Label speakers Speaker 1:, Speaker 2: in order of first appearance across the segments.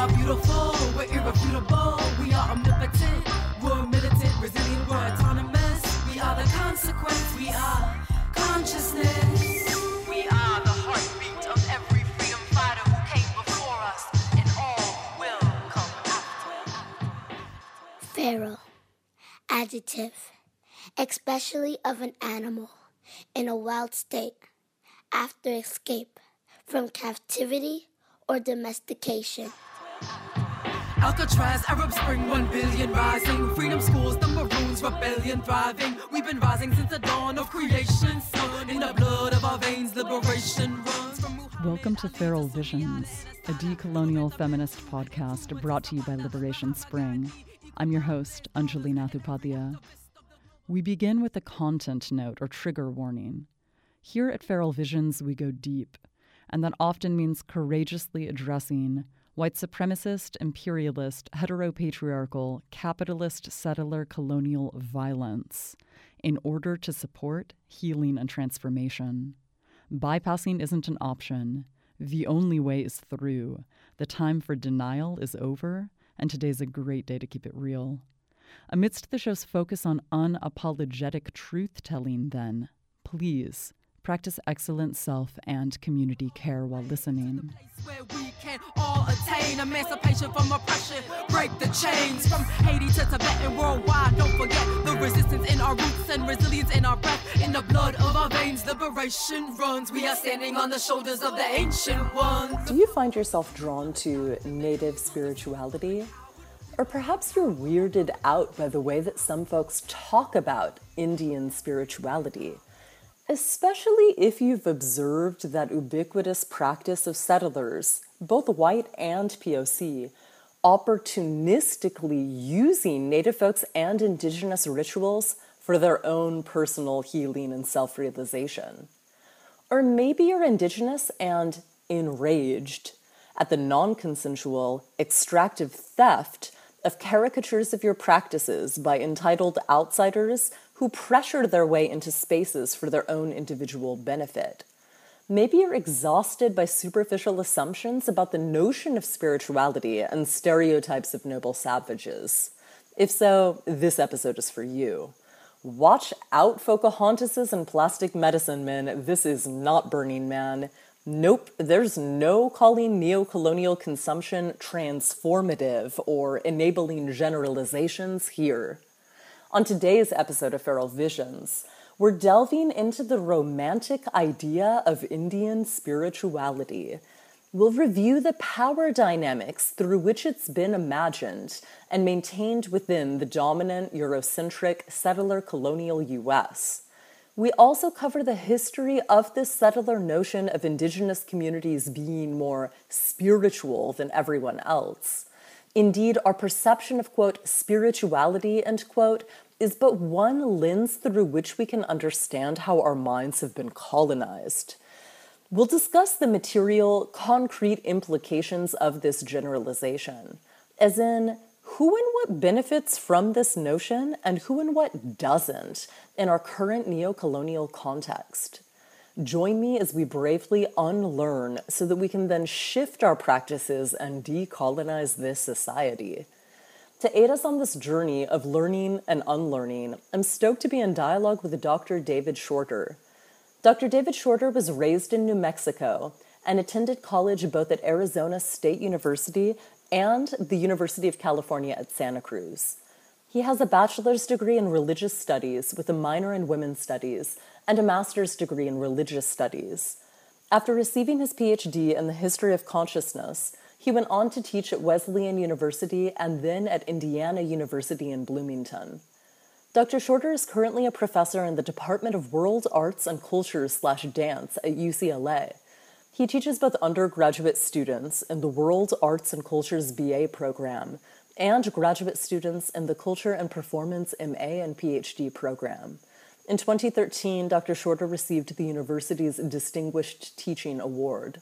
Speaker 1: are beautiful, we're irrefutable, we are omnipotent, we're militant, resilient, we're autonomous. We are the consequence, we are consciousness. We are the heartbeat of every freedom fighter who came before us, and all will come after.
Speaker 2: Feral. Adjective. Especially of an animal in a wild state after escape from captivity or domestication.
Speaker 1: Alcatraz, Arab Spring, 1 billion rising. Freedom schools, the Maroons, rebellion thriving. We've been rising since the dawn of creation. Sun in the blood of our veins, liberation runs from...
Speaker 3: Welcome to Feral Visions, a decolonial feminist podcast brought to you by Liberation Spring. I'm your host, Anjali Nathupathia. We begin with a content note or trigger warning. Here at Feral Visions, we go deep, and that often means courageously addressing white supremacist, imperialist, heteropatriarchal, capitalist, settler, colonial violence in order to support healing and transformation. Bypassing isn't an option. The only way is through. The time for denial is over, and today's a great day to keep it real. Amidst the show's focus on unapologetic truth-telling, then, please practice excellent self and community care while listening.
Speaker 1: Where we can all attain emancipation from oppression, break the chains from Haiti to Tibet and worldwide. Don't forget the resistance in our roots and resilience in our breath, in the blood of our veins. Liberation runs. We are standing on the shoulders of the ancient ones.
Speaker 4: Do you find yourself drawn to native spirituality? Or perhaps you're weirded out by the way that some folks talk about Indian spirituality, especially if you've observed that ubiquitous practice of settlers, both white and POC, opportunistically using Native folks and Indigenous rituals for their own personal healing and self-realization. Or maybe you're Indigenous and enraged at the non-consensual, extractive theft of caricatures of your practices by entitled outsiders who pressure their way into spaces for their own individual benefit. Maybe you're exhausted by superficial assumptions about the notion of spirituality and stereotypes of noble savages. If so, this episode is for you. Watch out, Pocahontases and plastic medicine men. This is not Burning Man. Nope, there's no calling neocolonial consumption transformative or enabling generalizations here. On today's episode of Feral Visions, we're delving into the romantic idea of Indian spirituality. We'll review the power dynamics through which it's been imagined and maintained within the dominant Eurocentric settler colonial U.S. We also cover the history of this settler notion of Indigenous communities being more spiritual than everyone else. Indeed, our perception of, quote, spirituality, end quote, is but one lens through which we can understand how our minds have been colonized. We'll discuss the material, concrete implications of this generalization, as in, who and what benefits from this notion and who and what doesn't in our current neocolonial context. Join me as we bravely unlearn so that we can then shift our practices and decolonize this society. To aid us on this journey of learning and unlearning, I'm stoked to be in dialogue with Dr. David Shorter. Dr. David Shorter was raised in New Mexico and attended college both at Arizona State University and the University of California at Santa Cruz. He has a bachelor's degree in religious studies with a minor in women's studies and a master's degree in religious studies. After receiving his PhD in the history of consciousness, he went on to teach at Wesleyan University and then at Indiana University in Bloomington. Dr. Shorter is currently a professor in the Department of World Arts and Cultures/Dance at UCLA. He teaches both undergraduate students in the World Arts and Cultures BA program and graduate students in the Culture and Performance MA and PhD program. In 2013, Dr. Shorter received the university's Distinguished Teaching Award.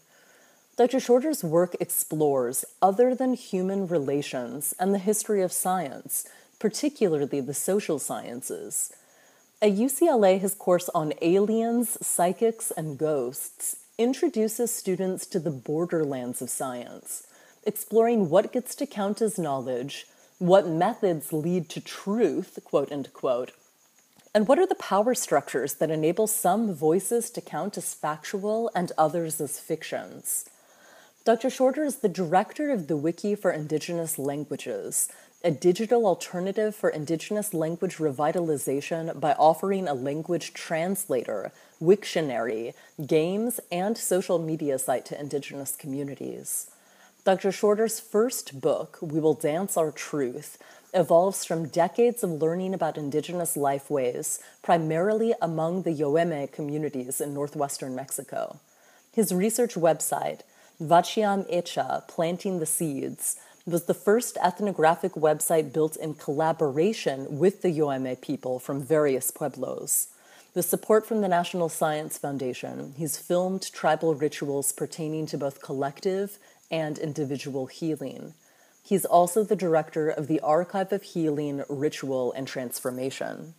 Speaker 4: Dr. Shorter's work explores other than human relations and the history of science, particularly the social sciences. At UCLA, his course on aliens, psychics, and ghosts introduces students to the borderlands of science, exploring what gets to count as knowledge, what methods lead to truth, quote unquote, and what are the power structures that enable some voices to count as factual and others as fictions. Dr. Shorter is the director of the Wiki for Indigenous Languages, a digital alternative for Indigenous language revitalization by offering a language translator, Wiktionary, games, and social media site to Indigenous communities. Dr. Shorter's first book, We Will Dance Our Truth, evolves from decades of learning about Indigenous lifeways, primarily among the Yoeme communities in northwestern Mexico. His research website, Vachiam Echa, Planting the Seeds, was the first ethnographic website built in collaboration with the Yoeme people from various pueblos. With support from the National Science Foundation, he's filmed tribal rituals pertaining to both collective and individual healing. He's also the director of the Archive of Healing, Ritual, and Transformation.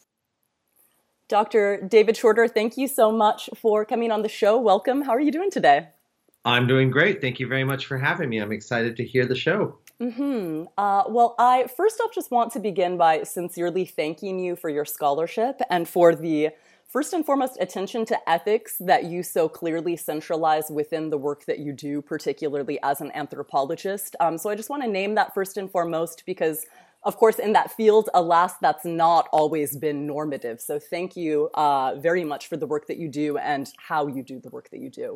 Speaker 4: Dr. David Shorter, thank you so much for coming on the show. Welcome. How are you doing today?
Speaker 5: I'm doing great. Thank you very much for having me. I'm excited to hear the show.
Speaker 4: Well, I first off just want to begin by sincerely thanking you for your scholarship and for the first and foremost attention to ethics that you so clearly centralize within the work that you do, particularly as an anthropologist. So I just want to name that first and foremost because, of course, in that field, alas, that's not always been normative. So thank you very much for the work that you do and how you do the work that you do.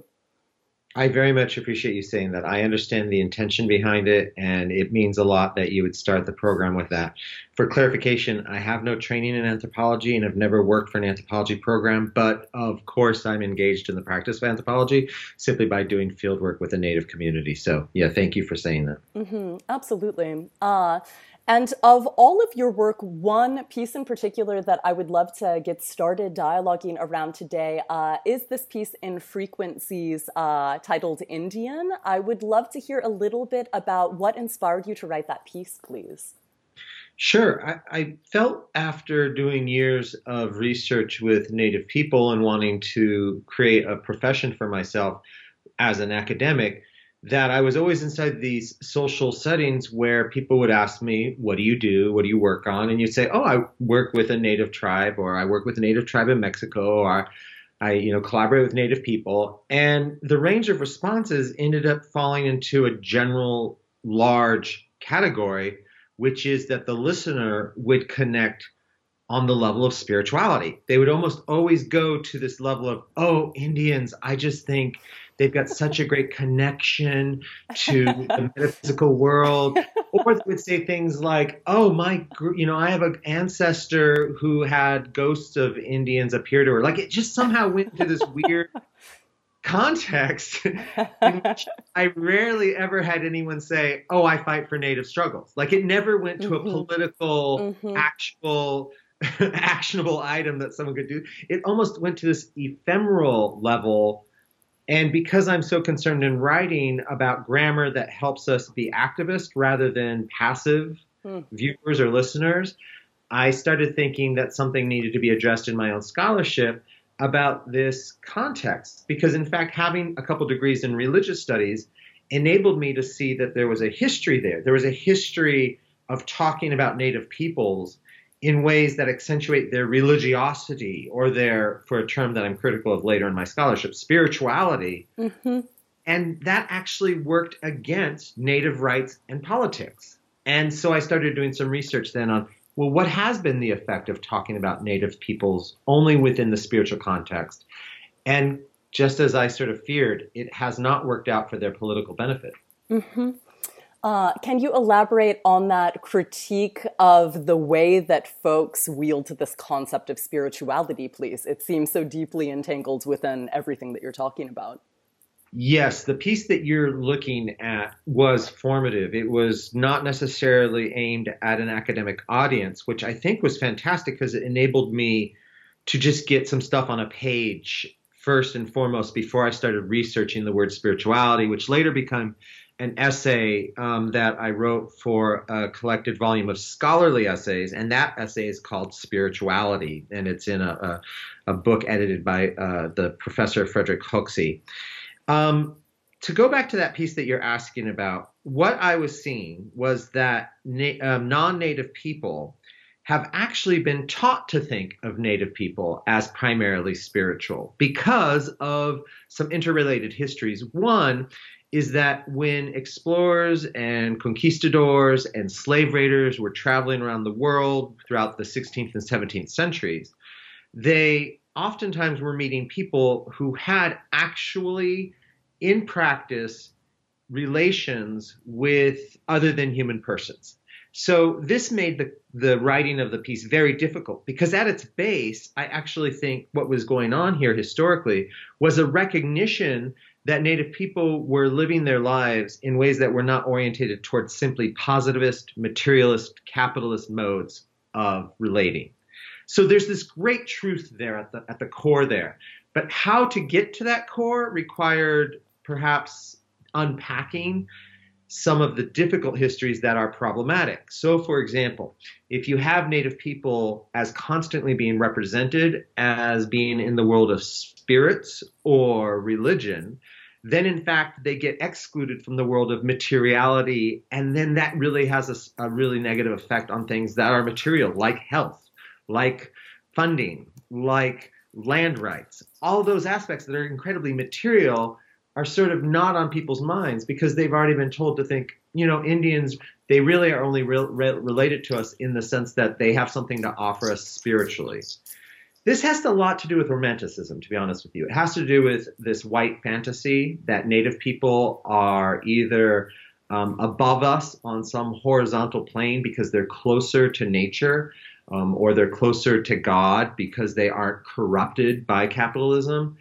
Speaker 5: I very much appreciate you saying that. I understand the intention behind it, and it means a lot that you would start the program with that. For clarification, I have no training in anthropology and have never worked for an anthropology program, but of course I'm engaged in the practice of anthropology simply by doing field work with a Native community. So yeah, thank you for saying that.
Speaker 4: Absolutely. And of all of your work, one piece in particular that I would love to get started dialoguing around today is this piece in Frequencies titled Indian. I would love to hear a little bit about what inspired you to write that piece, please.
Speaker 5: Sure. I felt after doing years of research with Native people and wanting to create a profession for myself as an academic, that I was always inside these social settings where people would ask me, what do you do? What do you work on? And you'd say, oh, I work with a Native tribe, or I work with a Native tribe in Mexico, or I collaborate with Native people. And the range of responses ended up falling into a general large category, which is that the listener would connect on the level of spirituality. They would almost always go to this level of, oh, Indians, I just think they've got such a great connection to the metaphysical world. Or they would say things like, oh, I have an ancestor who had ghosts of Indians appear to her. Like it just somehow went into this weird context in which I rarely ever had anyone say, oh, I fight for Native struggles. Like it never went to a political, actual actionable item that someone could do. It almost went to this ephemeral level. And because I'm so concerned in writing about grammar that helps us be activists rather than passive viewers or listeners, I started thinking that something needed to be addressed in my own scholarship about this context. Because in fact, having a couple degrees in religious studies enabled me to see that there was a history there. There was a history of talking about Native peoples in ways that accentuate their religiosity or their, for a term that I'm critical of later in my scholarship, spirituality. And that actually worked against Native rights and politics. And so I started doing some research then on, well, what has been the effect of talking about Native peoples only within the spiritual context? And just as I sort of feared, it has not worked out for their political benefit.
Speaker 4: Can you elaborate on that critique of the way that folks wield this concept of spirituality, please? It seems so deeply entangled within everything that you're talking about.
Speaker 5: Yes, the piece that you're looking at was formative. It was not necessarily aimed at an academic audience, which I think was fantastic because it enabled me to just get some stuff on a page first and foremost before I started researching the word spirituality, which later became an essay that I wrote for a collected volume of scholarly essays, and that essay is called Spirituality, and it's in a book edited by the professor Frederick Hoxie. To go back to that piece that you're asking about, what I was seeing was that non-native people have actually been taught to think of native people as primarily spiritual because of some interrelated histories. One is that when explorers and conquistadors and slave raiders were traveling around the world throughout the 16th and 17th centuries, they oftentimes were meeting people who had actually, in practice, relations with other than human persons. So this made the writing of the piece very difficult because at its base, I actually think what was going on here historically was a recognition that Native people were living their lives in ways that were not orientated towards simply positivist, materialist, capitalist modes of relating. So there's this great truth there at the core there. But how to get to that core required perhaps unpacking some of the difficult histories that are problematic. So, for example, if you have Native people as constantly being represented as being in the world of spirits or religion, then in fact they get excluded from the world of materiality, and then that really has a really negative effect on things that are material, like health, like funding, like land rights. All those aspects that are incredibly material are sort of not on people's minds because they've already been told to think, Indians, they really are only related to us in the sense that they have something to offer us spiritually. This has a lot to do with romanticism, to be honest with you. It has to do with this white fantasy that Native people are either above us on some horizontal plane because they're closer to nature, or they're closer to God because they aren't corrupted by capitalism.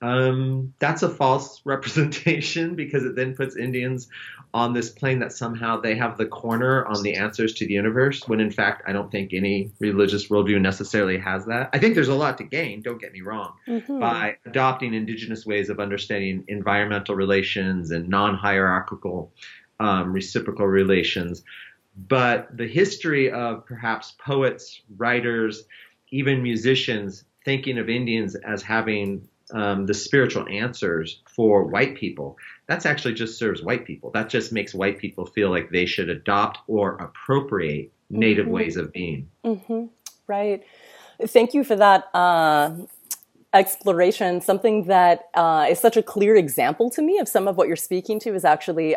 Speaker 5: That's a false representation because it then puts Indians on this plane that somehow they have the corner on the answers to the universe, when in fact, I don't think any religious worldview necessarily has that. I think there's a lot to gain, don't get me wrong, by adopting indigenous ways of understanding environmental relations and non-hierarchical reciprocal relations. But the history of perhaps poets, writers, even musicians thinking of Indians as having the spiritual answers for white people, that's actually just serves white people. That just makes white people feel like they should adopt or appropriate Native ways of being.
Speaker 4: Right. Thank you for that exploration. Something that is such a clear example to me of some of what you're speaking to is actually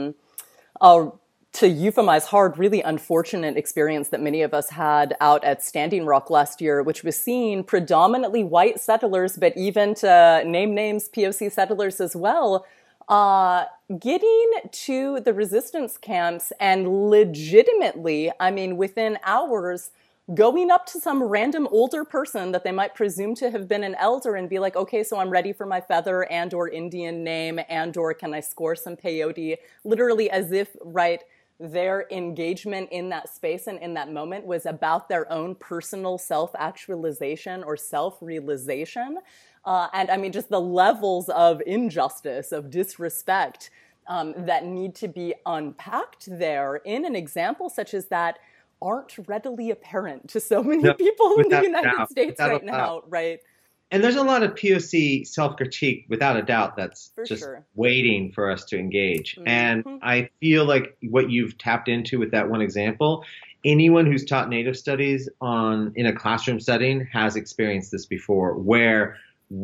Speaker 4: to euphemize hard, really unfortunate experience that many of us had out at Standing Rock last year, which was seeing predominantly white settlers, but even to name names, POC settlers as well, getting to the resistance camps and legitimately, within hours, going up to some random older person that they might presume to have been an elder and be like, okay, so I'm ready for my feather and or Indian name and or can I score some peyote? Literally as if, right, their engagement in that space and in that moment was about their own personal self-actualization or self-realization. Just the levels of injustice, of disrespect that need to be unpacked there in an example such as that aren't readily apparent to so many people in the United States right now, right?
Speaker 5: And there's a lot of POC self-critique, without a doubt, that's waiting for us to engage. And I feel like what you've tapped into with that one example, anyone who's taught Native studies in a classroom setting has experienced this before, where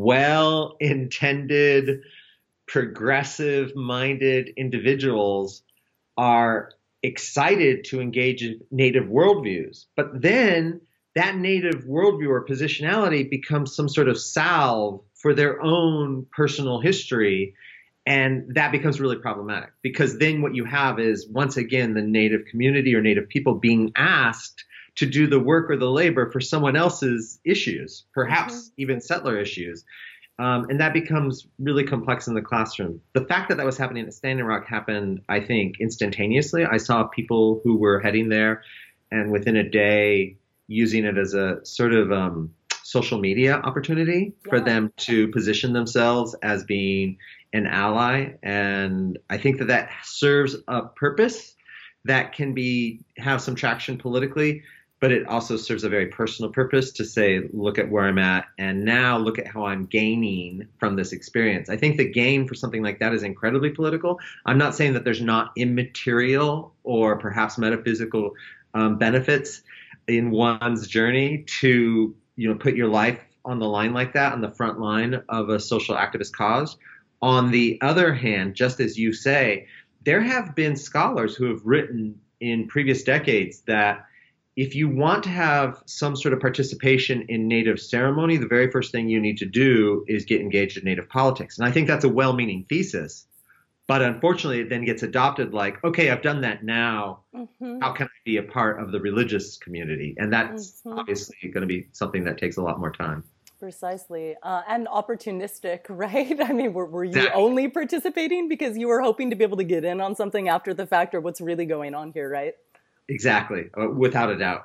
Speaker 5: well-intended, progressive-minded individuals are excited to engage in Native worldviews, but then that Native worldview or positionality becomes some sort of salve for their own personal history. And that becomes really problematic because then what you have is, once again, the Native community or Native people being asked to do the work or the labor for someone else's issues, perhaps even settler issues. And that becomes really complex in the classroom. The fact that was happening at Standing Rock happened, I think, instantaneously. I saw people who were heading there and within a day using it as a sort of social media opportunity for them to position themselves as being an ally. And I think that serves a purpose that can have some traction politically. but it also serves a very personal purpose to say, look at where I'm at, and now look at how I'm gaining from this experience. I think the gain for something like that is incredibly political. I'm not saying that there's not immaterial or perhaps metaphysical benefits in one's journey to, put your life on the line like that, on the front line of a social activist cause. On the other hand, just as you say, there have been scholars who have written in previous decades that if you want to have some sort of participation in Native ceremony, the very first thing you need to do is get engaged in Native politics. And I think that's a well-meaning thesis. But unfortunately, it then gets adopted like, okay, I've done that now. How can I be a part of the religious community? And that's obviously going to be something that takes a lot more time.
Speaker 4: Precisely. And opportunistic, right? I mean, were you only participating because you were hoping to be able to get in on something after the fact, or what's really going on here, right?
Speaker 5: Exactly. Without a doubt.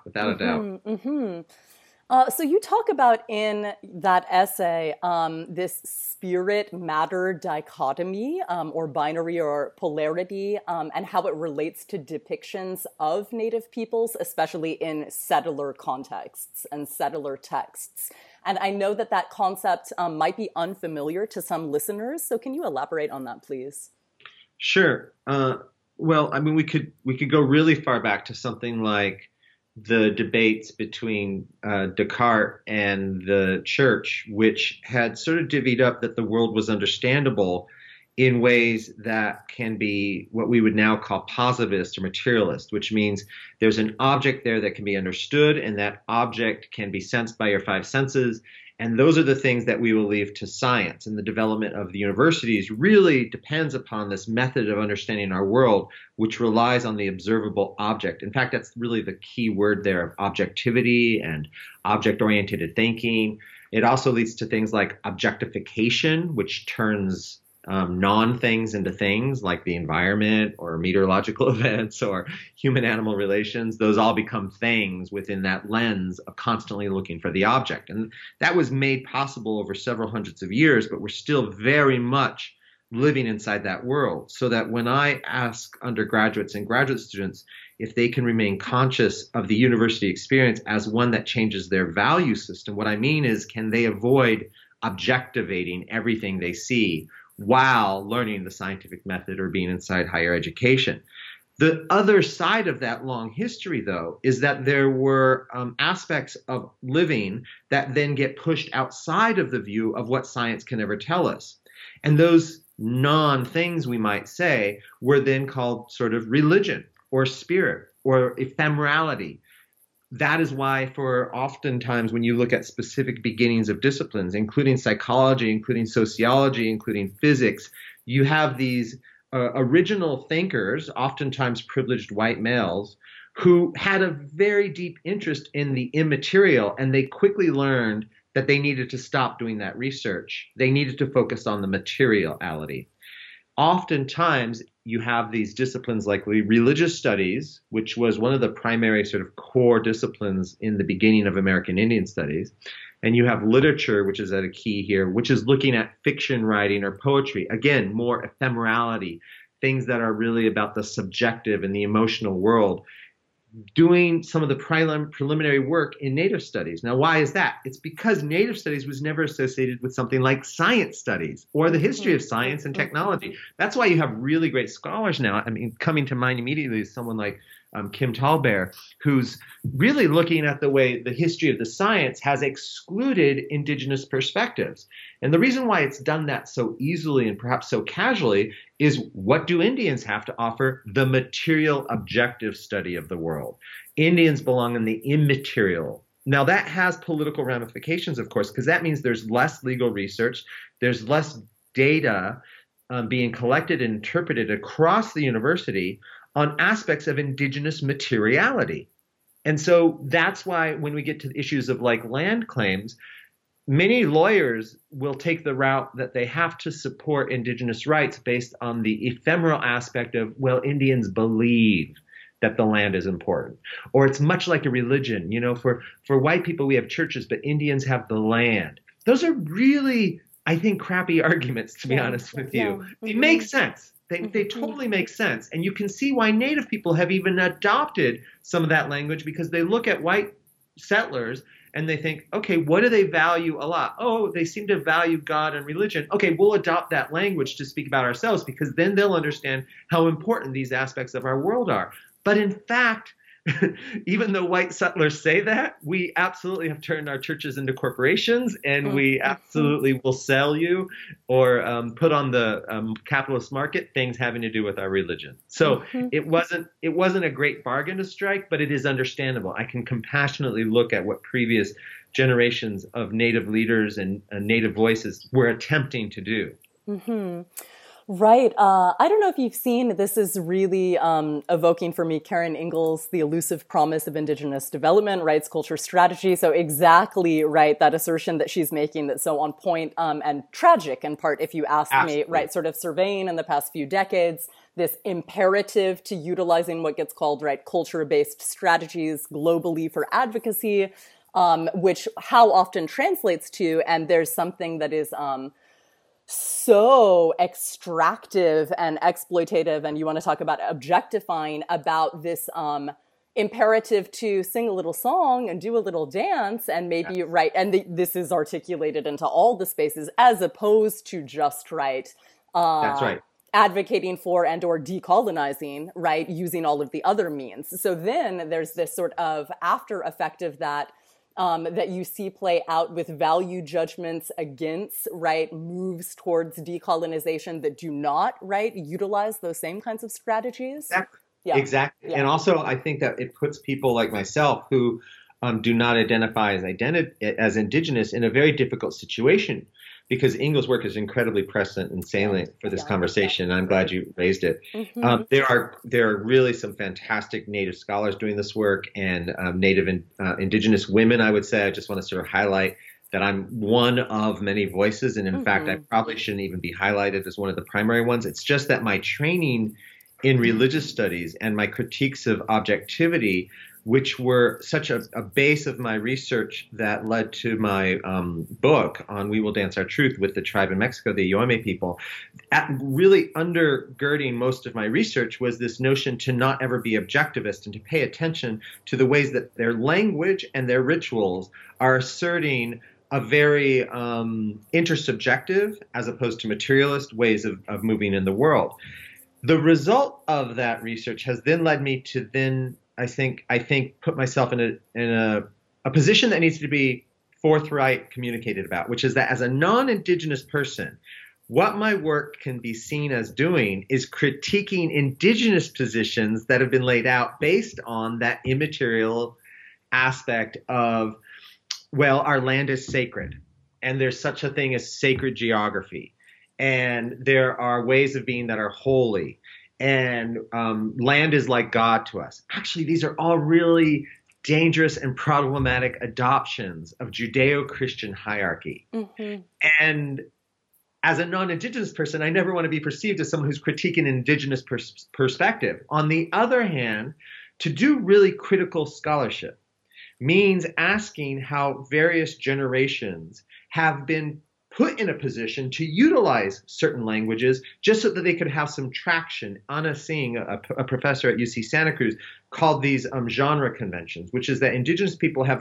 Speaker 4: So you talk about in that essay this spirit-matter dichotomy or binary or polarity and how it relates to depictions of Native peoples, especially in settler contexts and settler texts. And I know that concept might be unfamiliar to some listeners. So can you elaborate on that, please?
Speaker 5: Sure. Well, I mean, we could go really far back to something like the debates between Descartes and the church, which had sort of divvied up that the world was understandable in ways that can be what we would now call positivist or materialist, which means there's an object there that can be understood, and that object can be sensed by your five senses. And those are the things that we will leave to science. And the development of the universities really depends upon this method of understanding our world, which relies on the observable object. In fact, that's really the key word there of objectivity and object-oriented thinking. It also leads to things like objectification, which turns non-things into things like the environment or meteorological events or human-animal relations. Those all become things within that lens of constantly looking for the object. And that was made possible over several hundreds of years, but we're still very much living inside that world. So that when I ask undergraduates and graduate students if they can remain conscious of the university experience as one that changes their value system, what I mean is, can they avoid objectivating everything they see while learning the scientific method or being inside higher education? The other side of that long history, though, is that there were aspects of living that then get pushed outside of the view of what science can ever tell us. And those non-things, we might say, were then called sort of religion or spirit or ephemerality. That is why for oftentimes when you look at specific beginnings of disciplines, including psychology, including sociology, including physics, you have these original thinkers, oftentimes privileged white males, who had a very deep interest in the immaterial, and they quickly learned that they needed to stop doing that research. They needed to focus on the materiality. Oftentimes, you have these disciplines like religious studies, which was one of the primary sort of core disciplines in the beginning of American Indian studies. And you have literature, which is at a key here, which is looking at fiction writing or poetry. Again, more ephemerality, things that are really about the subjective and the emotional world. Doing some of the preliminary work in Native studies. Now, why is that? It's because Native studies was never associated with something like science studies or the history of science and technology. That's why you have really great scholars now. I mean, coming to mind immediately is someone like Kim Tallbear, who's really looking at the way the history of the science has excluded indigenous perspectives. And the reason why it's done that so easily and perhaps so casually is, what do Indians have to offer? The material objective study of the world. Indians belong in the immaterial. Now that has political ramifications, of course, because that means there's less legal research, there's less data being collected and interpreted across the university on aspects of indigenous materiality. And so that's why when we get to issues of like land claims, many lawyers will take the route that they have to support indigenous rights based on the ephemeral aspect of, well, Indians believe that the land is important. Or it's much like a religion. You know, for white people, we have churches, but Indians have the land. Those are really I think, crappy arguments, to be honest with you. They make sense. They totally make sense. And you can see why Native people have even adopted some of that language, because they look at white settlers and they think, okay, what do they value a lot? Oh, they seem to value God and religion. Okay, we'll adopt that language to speak about ourselves, because then they'll understand how important these aspects of our world are. But in fact, even though white settlers say that, we absolutely have turned our churches into corporations, and we absolutely will sell you or put on the capitalist market things having to do with our religion. So it wasn't a great bargain to strike, but it is understandable. I can compassionately look at what previous generations of Native leaders and Native voices were attempting to do.
Speaker 4: Mm-hmm. Right. I don't know if you've seen, this is really evoking for me Karen Ingalls' The Elusive Promise of Indigenous Development, Rights, Culture, Strategy. So exactly, right, that assertion that she's making that's so on point and tragic in part, if you ask me, right, sort of surveying in the past few decades, this imperative to utilizing what gets called, right, culture-based strategies globally for advocacy, which how often translates to, and there's something that is so extractive and exploitative, and you want to talk about objectifying, about this imperative to sing a little song and do a little dance, and maybe right, and this is articulated into all the spaces, as opposed to just right.
Speaker 5: That's right.
Speaker 4: Advocating for and or decolonizing, right, using all of the other means. So then there's this sort of after effect of that, that you see play out with value judgments against, right, moves towards decolonization that do not, right, utilize those same kinds of strategies.
Speaker 5: Exactly. Yeah. Exactly. Yeah. And also, I think that it puts people like myself who do not identify as indigenous in a very difficult situation, because Ingalls' work is incredibly prescient and salient for this conversation. I'm glad you raised it. Mm-hmm. There are really some fantastic Native scholars doing this work, and Native and indigenous women, I would say. I just want to sort of highlight that I'm one of many voices. And in fact, I probably shouldn't even be highlighted as one of the primary ones. It's just that my training in religious studies and my critiques of objectivity, which were such a base of my research that led to my book on We Will Dance Our Truth with the tribe in Mexico, the Yoeme people, really undergirding most of my research was this notion to not ever be objectivist and to pay attention to the ways that their language and their rituals are asserting a very intersubjective as opposed to materialist ways of moving in the world. The result of that research has then led me to then, I think put myself in a position that needs to be forthright communicated about, which is that as a non-indigenous person, what my work can be seen as doing is critiquing indigenous positions that have been laid out based on that immaterial aspect of, well, our land is sacred, and there's such a thing as sacred geography, and there are ways of being that are holy, and land is like God to us. Actually, these are all really dangerous and problematic adoptions of Judeo-Christian hierarchy. Mm-hmm. And as a non-indigenous person, I never want to be perceived as someone who's critiquing an indigenous perspective. On the other hand, to do really critical scholarship means asking how various generations have been put in a position to utilize certain languages just so that they could have some traction. Anna Singh, a professor at UC Santa Cruz, called these genre conventions, which is that indigenous people have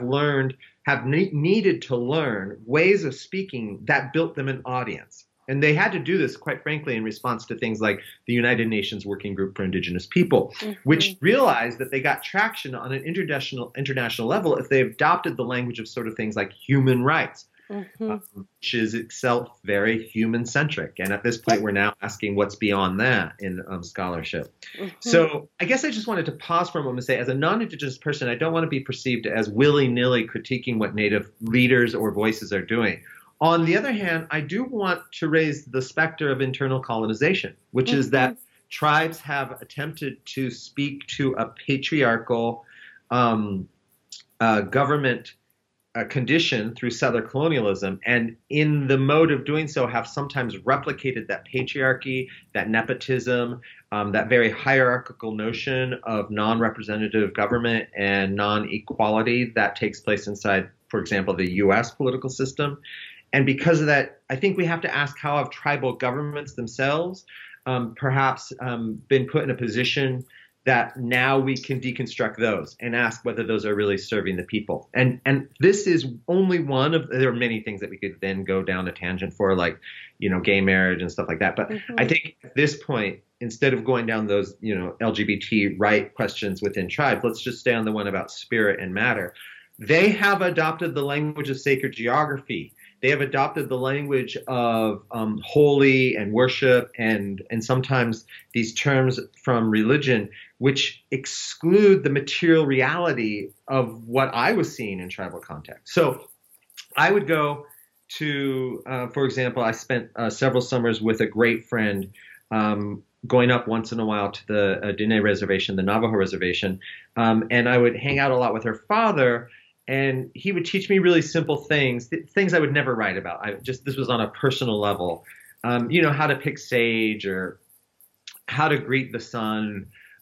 Speaker 5: needed to learn ways of speaking that built them an audience. And they had to do this, quite frankly, in response to things like the United Nations Working Group for Indigenous People, which realized that they got traction on an international level if they adopted the language of sort of things like human rights. Which is itself very human-centric. And at this point, we're now asking what's beyond that in scholarship. So I guess I just wanted to pause for a moment and say, as a non-indigenous person, I don't want to be perceived as willy-nilly critiquing what Native leaders or voices are doing. On the other hand, I do want to raise the specter of internal colonization, which is that tribes have attempted to speak to a patriarchal government condition through settler colonialism, and in the mode of doing so have sometimes replicated that patriarchy, that nepotism, that very hierarchical notion of non-representative government and non-equality that takes place inside, for example, the U.S. political system. And because of that, I think we have to ask, how have tribal governments themselves perhaps been put in a position that now we can deconstruct those and ask whether those are really serving the people. And this is only one of, there are many things that we could then go down a tangent for, like, gay marriage and stuff like that. But I think at this point, instead of going down those, LGBT right questions within tribes, let's just stay on the one about spirit and matter. They have adopted the language of sacred geography. They have adopted the language of holy and worship and sometimes these terms from religion, which exclude the material reality of what I was seeing in tribal context. So I would go to, for example, I spent several summers with a great friend going up once in a while to the Dene Reservation, the Navajo Reservation, and I would hang out a lot with her father. And he would teach me really simple things, things I would never write about. This was on a personal level. How to pick sage, or how to greet the sun,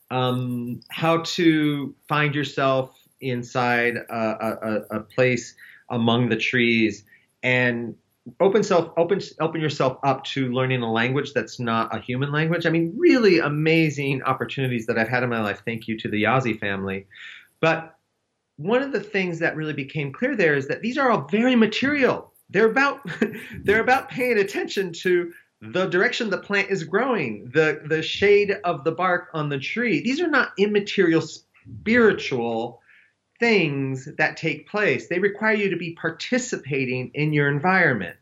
Speaker 5: how to find yourself inside a place among the trees, and open yourself up to learning a language that's not a human language. I mean, really amazing opportunities that I've had in my life. Thank you to the Yazzie family. But one of the things that really became clear there is that these are all very material. They're about paying attention to the direction the plant is growing, the shade of the bark on the tree. These are not immaterial spiritual things that take place. They require you to be participating in your environment.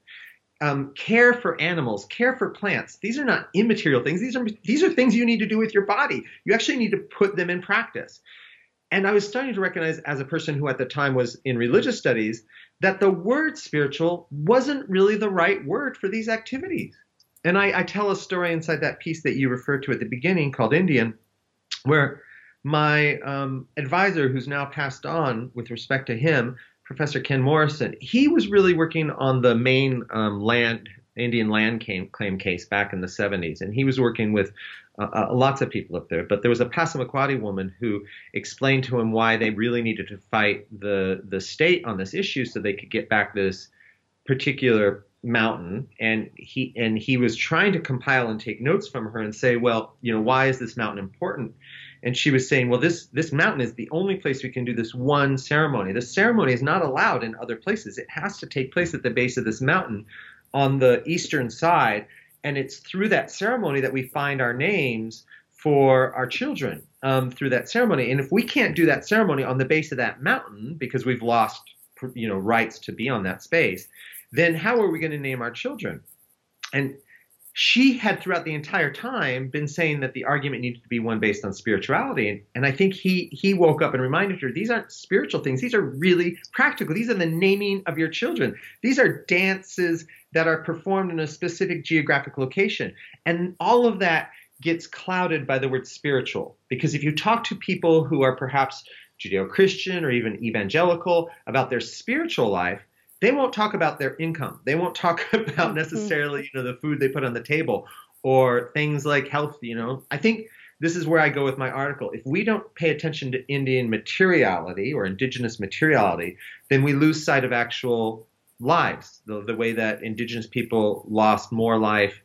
Speaker 5: Care for animals, care for plants. These are not immaterial things. These are things you need to do with your body. You actually need to put them in practice. And I was starting to recognize, as a person who at the time was in religious studies, that the word spiritual wasn't really the right word for these activities. And I tell a story inside that piece that you referred to at the beginning called Indian, where my advisor, who's now passed on with respect to him, Professor Ken Morrison, he was really working on the main Indian land claim case back in the 70s. And he was working with lots of people up there. But there was a Passamaquoddy woman who explained to him why they really needed to fight the state on this issue so they could get back this particular mountain. And he was trying to compile and take notes from her and say, well, why is this mountain important? And she was saying, well, this mountain is the only place we can do this one ceremony. This ceremony is not allowed in other places. It has to take place at the base of this mountain on the eastern side. And it's through that ceremony that we find our names for our children, through that ceremony. And if we can't do that ceremony on the base of that mountain because we've lost, rights to be on that space, then how are we going to name our children? And she had throughout the entire time been saying that the argument needed to be one based on spirituality. And I think he woke up and reminded her, these aren't spiritual things. These are really practical. These are the naming of your children. These are dances that are performed in a specific geographic location. And all of that gets clouded by the word spiritual. Because if you talk to people who are perhaps Judeo-Christian or even evangelical about their spiritual life, they won't talk about their income. They won't talk about necessarily, the food they put on the table or things like health, I think this is where I go with my article. If we don't pay attention to Indian materiality or indigenous materiality, then we lose sight of actual lives, the way that indigenous people lost more life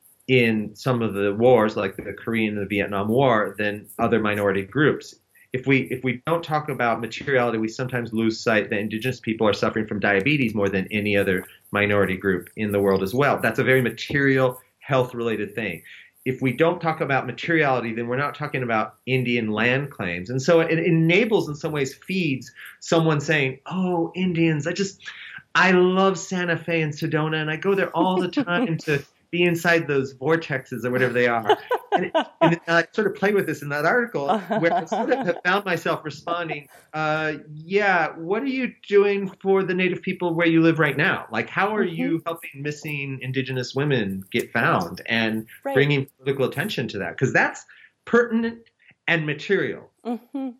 Speaker 5: in some of the wars, like the Korean and the Vietnam War, than other minority groups. If we don't talk about materiality, we sometimes lose sight that indigenous people are suffering from diabetes more than any other minority group in the world as well. That's a very material, health-related thing. If we don't talk about materiality, then we're not talking about Indian land claims. And so it enables, in some ways, feeds someone saying, oh, Indians, I love Santa Fe and Sedona, and I go there all the time to be inside those vortexes or whatever they are. And I sort of play with this in that article, where I sort of have found myself responding, yeah, what are you doing for the Native people where you live right now? Like, how are you helping missing Indigenous women get found and bringing political attention to that? Because that's pertinent and material. I'm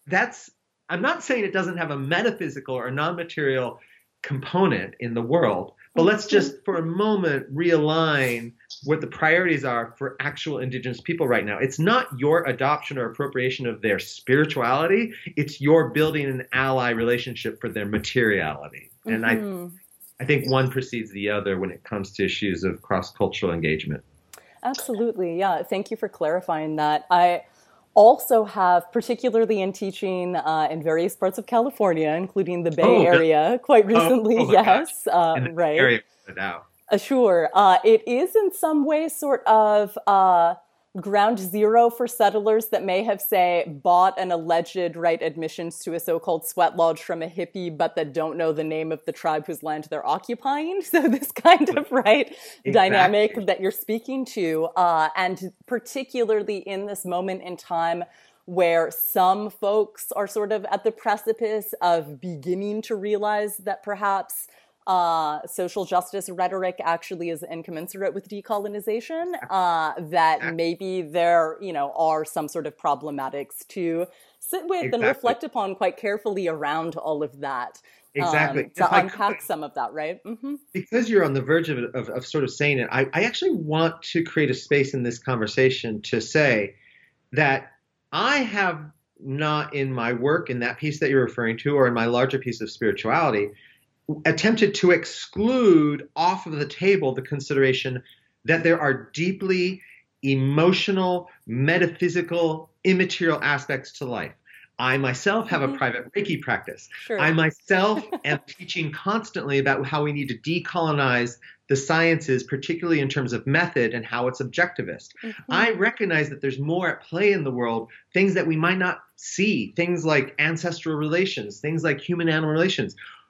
Speaker 5: not saying it doesn't have a metaphysical or non-material component in the world, but let's just for a moment realign what the priorities are for actual indigenous people right now. It's not your adoption or appropriation of their spirituality. It's your building an ally relationship for their materiality. And I think one precedes the other when it comes to issues of cross-cultural engagement.
Speaker 4: Absolutely. Yeah. Thank you for clarifying that. I also have, particularly in teaching in various parts of California, including the Bay Area, quite recently. Yes.
Speaker 5: In the
Speaker 4: right.
Speaker 5: area, now.
Speaker 4: Sure. It is in some ways sort of ground zero for settlers that may have, say, bought an alleged right admissions to a so-called sweat lodge from a hippie, but that don't know the name of the tribe whose land they're occupying. So this kind of dynamic that you're speaking to, and particularly in this moment in time where some folks are sort of at the precipice of beginning to realize that perhaps social justice rhetoric actually is incommensurate with decolonization, that maybe there, are some sort of problematics to sit with and reflect upon quite carefully around all of that.
Speaker 5: Exactly.
Speaker 4: To unpack some of that, right? Mm-hmm.
Speaker 5: Because you're on the verge of sort of saying it, I actually want to create a space in this conversation to say that I have not, in my work, in that piece that you're referring to, or in my larger piece of spirituality, attempted to exclude off of the table the consideration that there are deeply emotional, metaphysical, immaterial aspects to life. I myself have a private Reiki practice.
Speaker 4: Sure.
Speaker 5: I myself am teaching constantly about how we need to decolonize the sciences, particularly in terms of method and how it's objectivist. I recognize that there's more at play in the world, things that we might not see, things like ancestral relations, things like human-animal relations.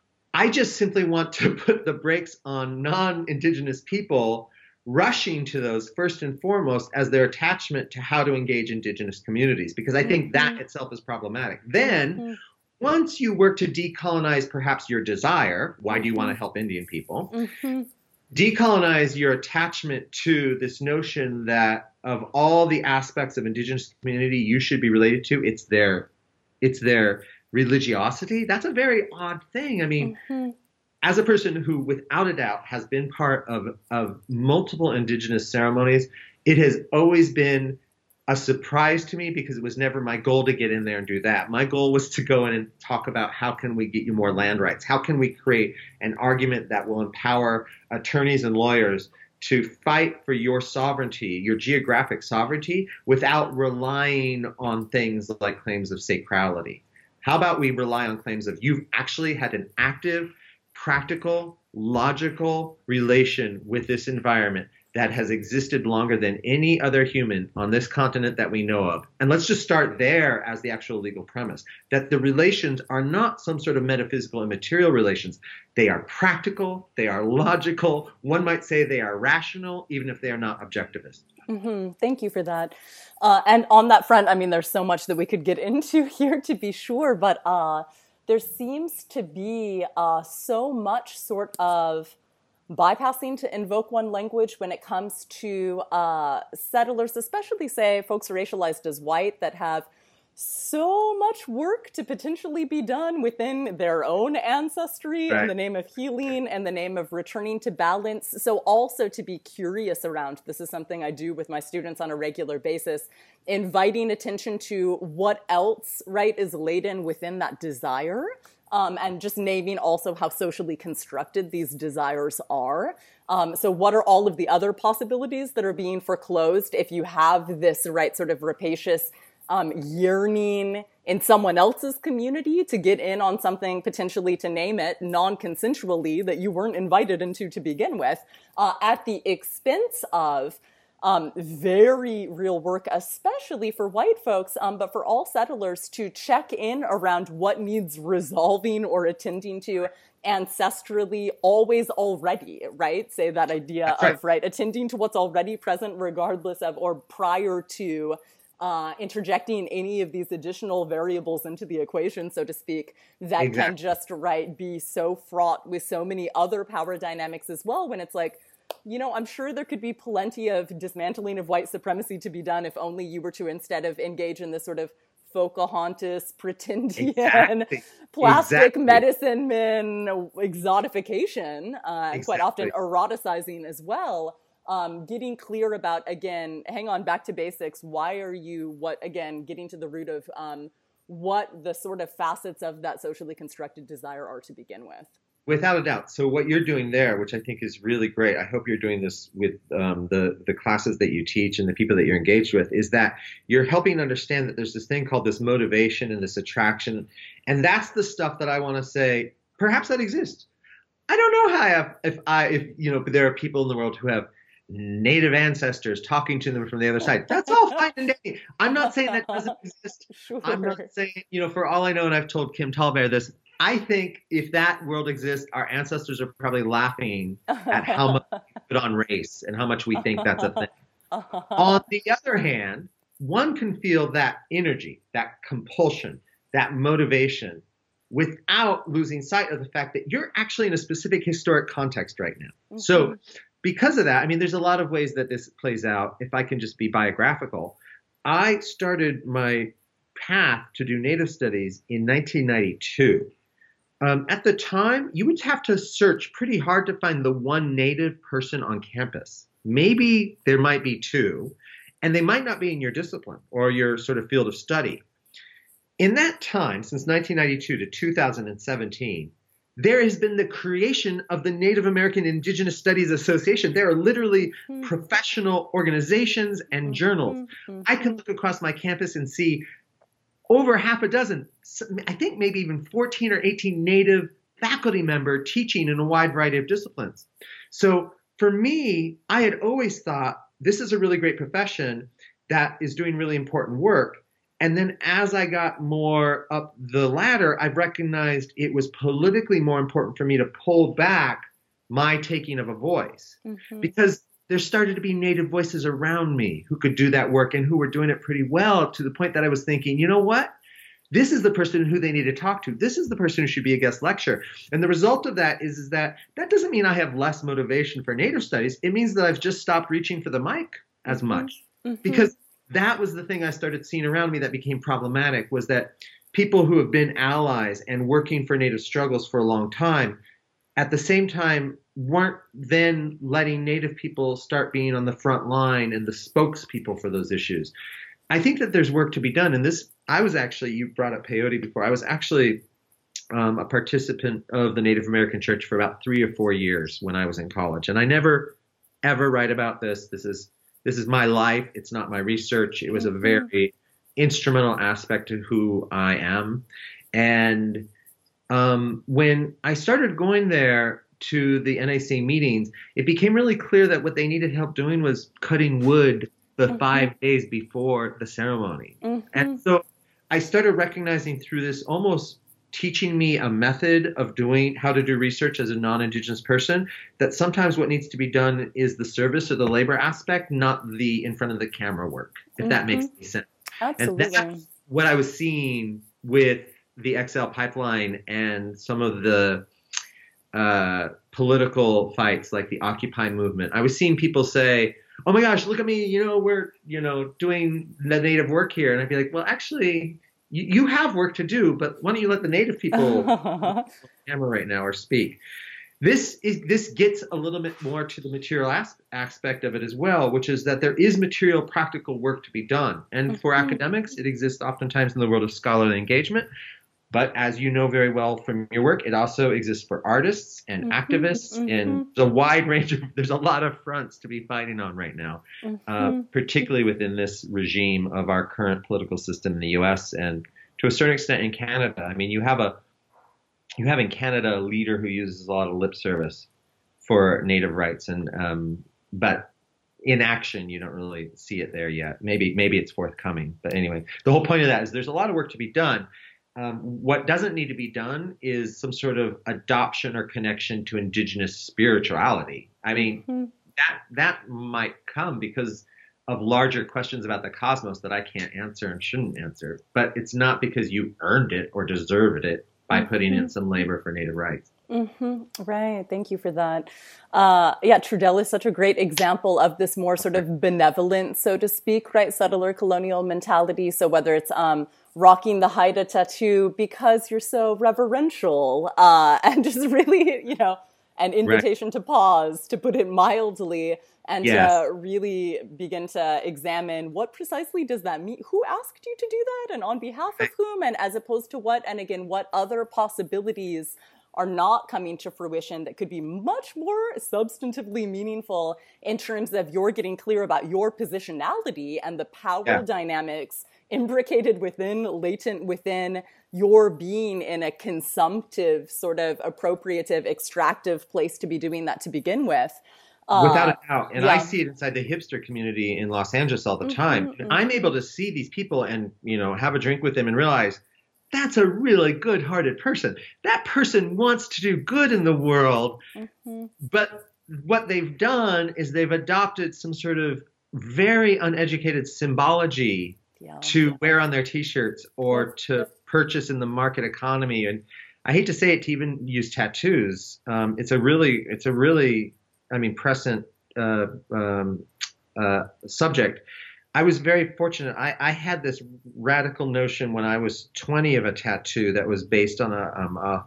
Speaker 5: I just simply want to put the brakes on non-Indigenous people rushing to those first and foremost as their attachment to how to engage Indigenous communities, because I think that itself is problematic. Then, once you work to decolonize perhaps your desire, why do you want to help Indian people? Decolonize your attachment to this notion that of all the aspects of Indigenous community you should be related to, it's their religiosity. That's a very odd thing. I mean, as a person who, without a doubt, has been part of multiple Indigenous ceremonies, it has always been a surprise to me because it was never my goal to get in there and do that. My goal was to go in and talk about how can we get you more land rights? How can we create an argument that will empower attorneys and lawyers to fight for your sovereignty, your geographic sovereignty, without relying on things like claims of sacrality? How about we rely on claims of you've actually had an active, practical, logical relation with this environment that has existed longer than any other human on this continent that we know of. And let's just start there as the actual legal premise, that the relations are not some sort of metaphysical and material relations. They are practical, they are logical, one might say they are rational, even if they are not objectivist.
Speaker 4: Thank you for that. And on that front, I mean, there's so much that we could get into here to be sure, but there seems to be so much sort of bypassing to invoke one language when it comes to settlers, especially, say, folks racialized as white that have so much work to potentially be done within their own ancestry in the name of healing and the name of returning to balance. So also to be curious around, this is something I do with my students on a regular basis, inviting attention to what else, right, is laden within that desire. And just naming also how socially constructed these desires are. So what are all of the other possibilities that are being foreclosed if you have this, right, sort of rapacious yearning in someone else's community to get in on something, potentially, to name it, non-consensually that you weren't invited into to begin with, at the expense of very real work, especially for white folks, but for all settlers to check in around what needs resolving or attending to ancestrally, always already, right? Say that idea of, right, attending to what's already present regardless of or prior to interjecting any of these additional variables into the equation, so to speak, that can just, right, be so fraught with so many other power dynamics as well, when it's like, you know, I'm sure there could be plenty of dismantling of white supremacy to be done if only you were to, instead of engage in this sort of Pocahontas, pretendian, plastic medicine man exotification, and quite often eroticizing as well. Getting clear about, again, hang on, back to basics. Why are you, getting to the root of what the sort of facets of that socially constructed desire are to begin with.
Speaker 5: Without a doubt. So what you're doing there, which I think is really great, I hope you're doing this with the classes that you teach and the people that you're engaged with, is that you're helping understand that there's this thing called this motivation and this attraction. And that's the stuff that I want to say, perhaps that exists. I don't know how if there are people in the world who have native ancestors talking to them from the other side. That's all fine and dandy. I'm not saying that doesn't exist.
Speaker 3: Sure.
Speaker 5: I'm not saying, for all I know, and I've told Kim Tallbear this, I think if that world exists, our ancestors are probably laughing at how much we put on race and how much we think that's a thing. On the other hand, one can feel that energy, that compulsion, that motivation without losing sight of the fact that you're actually in a specific historic context right now. Mm-hmm. So because of that, I mean, there's a lot of ways that this plays out. If I can just be biographical, I started my path to do Native studies in 1992. At the time, you would have to search pretty hard to find the one Native person on campus. Maybe there might be two, and they might not be in your discipline or your sort of field of study. In that time, since 1992 to 2017, there has been the creation of the Native American Indigenous Studies Association. There are literally professional organizations and journals. I can look across my campus and see over half a dozen, I think maybe even 14 or 18 Native faculty members teaching in a wide variety of disciplines. So for me, I had always thought this is a really great profession that is doing really important work. And then as I got more up the ladder, I've recognized it was politically more important for me to pull back my taking of a voice, because there started to be Native voices around me who could do that work and who were doing it pretty well, to the point that I was thinking, you know what? This is the person who they need to talk to. This is the person who should be a guest lecturer. And the result of that is that doesn't mean I have less motivation for Native studies. It means that I've just stopped reaching for the mic as much. Because that was the thing I started seeing around me that became problematic, was that people who have been allies and working for Native struggles for a long time, at the same time, weren't then letting Native people start being on the front line and the spokespeople for those issues. I think that there's work to be done. And this, I was actually, you brought up peyote before, I was actually a participant of the Native American Church for about 3 or 4 years when I was in college. And I never, ever write about this. This is my life. It's not my research. It was a very instrumental aspect of who I am. And when I started going there to the NAC meetings, it became really clear that what they needed help doing was cutting wood the 5 days before the ceremony. And so I started recognizing through this, almost teaching me a method of doing how to do research as a non-Indigenous person, that sometimes what needs to be done is the service or the labor aspect, not the in front of the camera work, if that makes any sense.
Speaker 3: Absolutely.
Speaker 5: And that's what I was seeing with the XL pipeline and some of the political fights like the Occupy movement. I was seeing people say, oh my gosh, look at me, we're, doing the Native work here. And I'd be like, well, actually, you have work to do, but why don't you let the Native people on camera right now or speak? This gets a little bit more to the material aspect of it as well, which is that there is material, practical work to be done. And for academics, it exists oftentimes in the world of scholarly engagement. But as you know very well from your work, it also exists for artists and activists, and a wide range of, there's a lot of fronts to be fighting on right now, particularly within this regime of our current political system in the U.S. and to a certain extent in Canada. I mean, you have in Canada a leader who uses a lot of lip service for Native rights, and but in action, you don't really see it there yet. Maybe it's forthcoming. But anyway, the whole point of that is there's a lot of work to be done. What doesn't need to be done is some sort of adoption or connection to Indigenous spirituality. I mean, that might come because of larger questions about the cosmos that I can't answer and shouldn't answer. But it's not because you earned it or deserved it by putting in some labor for Native rights.
Speaker 3: Right. Thank you for that. Trudell is such a great example of this more sort of benevolent, so to speak, right, settler colonial mentality. So whether it's rocking the Haida tattoo because you're so reverential, and just really, an invitation to pause, to put it mildly, and to really begin to examine what precisely does that mean? Who asked you to do that, and on behalf of whom, and as opposed to what? And again, what other possibilities
Speaker 4: are not coming to fruition that could be much more substantively meaningful in terms of you're getting clear about your positionality and the power dynamics imbricated within, latent within your being in a consumptive, sort of appropriative, extractive place to be doing that to begin with.
Speaker 5: Without a doubt. And I see it inside the hipster community in Los Angeles all the time. And I'm able to see these people and, have a drink with them and realize that's a really good-hearted person. That person wants to do good in the world. But what they've done is they've adopted some sort of very uneducated symbology to wear on their T-shirts or to purchase in the market economy. And I hate to say it, to even use tattoos. It's a really prescient subject. I was very fortunate. I had this radical notion when I was 20 of a tattoo that was based on a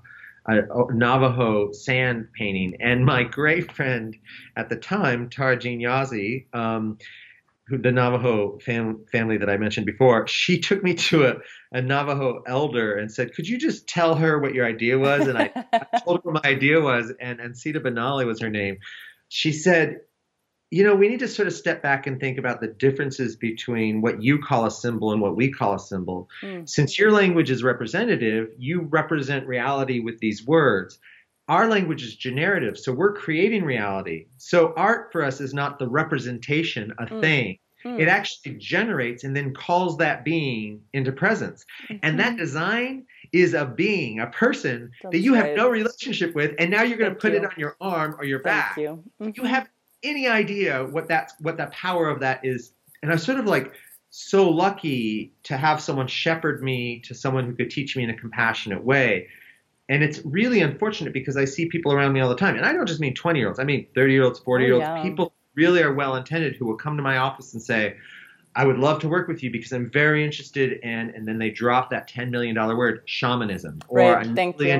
Speaker 5: Navajo sand painting. And my great friend at the time, Tara Jean Yazzie, who the Navajo family that I mentioned before, she took me to a Navajo elder and said, could you just tell her what your idea was? And I told her what my idea was, and Sita Benali was her name. She said, we need to sort of step back and think about the differences between what you call a symbol and what we call a symbol. Since your language is representative, you represent reality with these words. Our language is generative, so we're creating reality. So art for us is not the representation, a thing. It actually generates and then calls that being into presence. And that design is a being, a person that you have no relationship with, and now you're going to put it on your arm or your back. You have any idea what that power of that is. And I'm sort of like so lucky to have someone shepherd me to someone who could teach me in a compassionate way. And it's really unfortunate because I see people around me all the time. And I don't just mean 20-year-olds. I mean 30-year-olds, 40-year-olds. People really are well-intended who will come to my office and say, I would love to work with you because I'm very interested in, and then they drop that $10 million word, shamanism. Or I'm really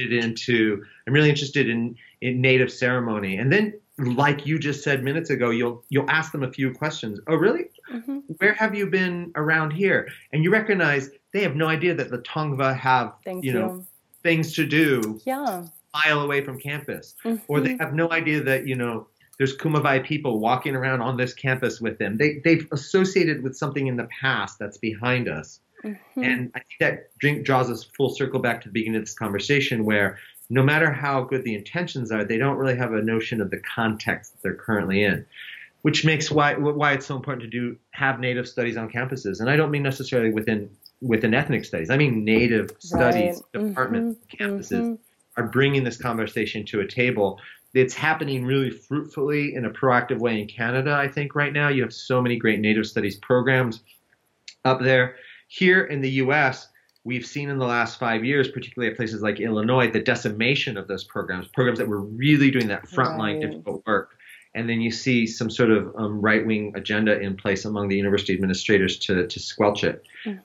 Speaker 5: interested in native ceremony. And then, like you just said minutes ago, you'll ask them a few questions. Oh, really? Where have you been around here? And you recognize they have no idea that the Tongva have, things to do a mile away from campus. Or they have no idea that, there's Kumavai people walking around on this campus with them. They've associated with something in the past that's behind us. And I think that draws us full circle back to the beginning of this conversation where no matter how good the intentions are, they don't really have a notion of the context that they're currently in, which makes why it's so important to have Native studies on campuses. And I don't mean necessarily within ethnic studies. I mean Native studies departments, campuses are bringing this conversation to a table. It's happening really fruitfully in a proactive way in Canada, I think, right now. You have so many great Native studies programs up there. Here in the U.S., we've seen in the last 5 years, particularly at places like Illinois, the decimation of those programs that were really doing that frontline difficult work. And then you see some sort of right-wing agenda in place among the university administrators to squelch it.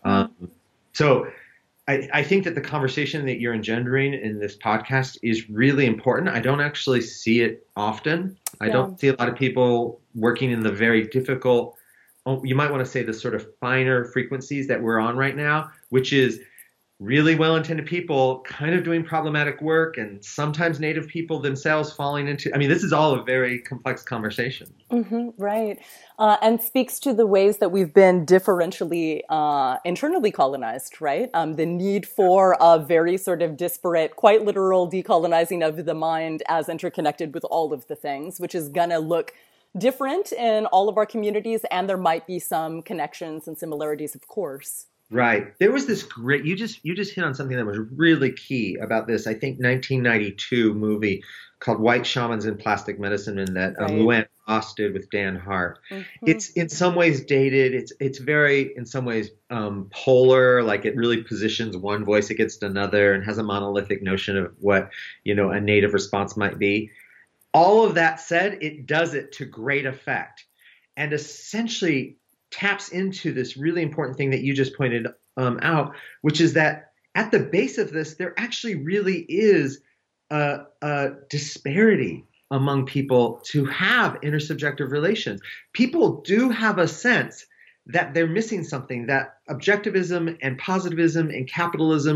Speaker 5: So I think that the conversation that you're engendering in this podcast is really important. I don't actually see it often. I don't see a lot of people working in the very difficult, you might want to say the sort of finer frequencies that we're on right now, which is really well-intended people kind of doing problematic work and sometimes Native people themselves falling into, this is all a very complex conversation.
Speaker 4: Right. And speaks to the ways that we've been differentially internally colonized, right? The need for a very sort of disparate, quite literal decolonizing of the mind as interconnected with all of the things, which is going to look different in all of our communities. And there might be some connections and similarities, of course.
Speaker 5: Right. There was this great, you just hit on something that was really key about this, I think 1992 movie called White Shamans and Plastic Medicine Men that Luann Ross did with Dan Hart. It's in some ways dated. It's very, in some ways, polar, like it really positions one voice against another and has a monolithic notion of what, a Native response might be. All of that said, it does it to great effect and essentially taps into this really important thing that you just pointed out, which is that at the base of this, there actually really is a disparity among people to have intersubjective relations. People do have a sense that they're missing something, that objectivism and positivism and capitalism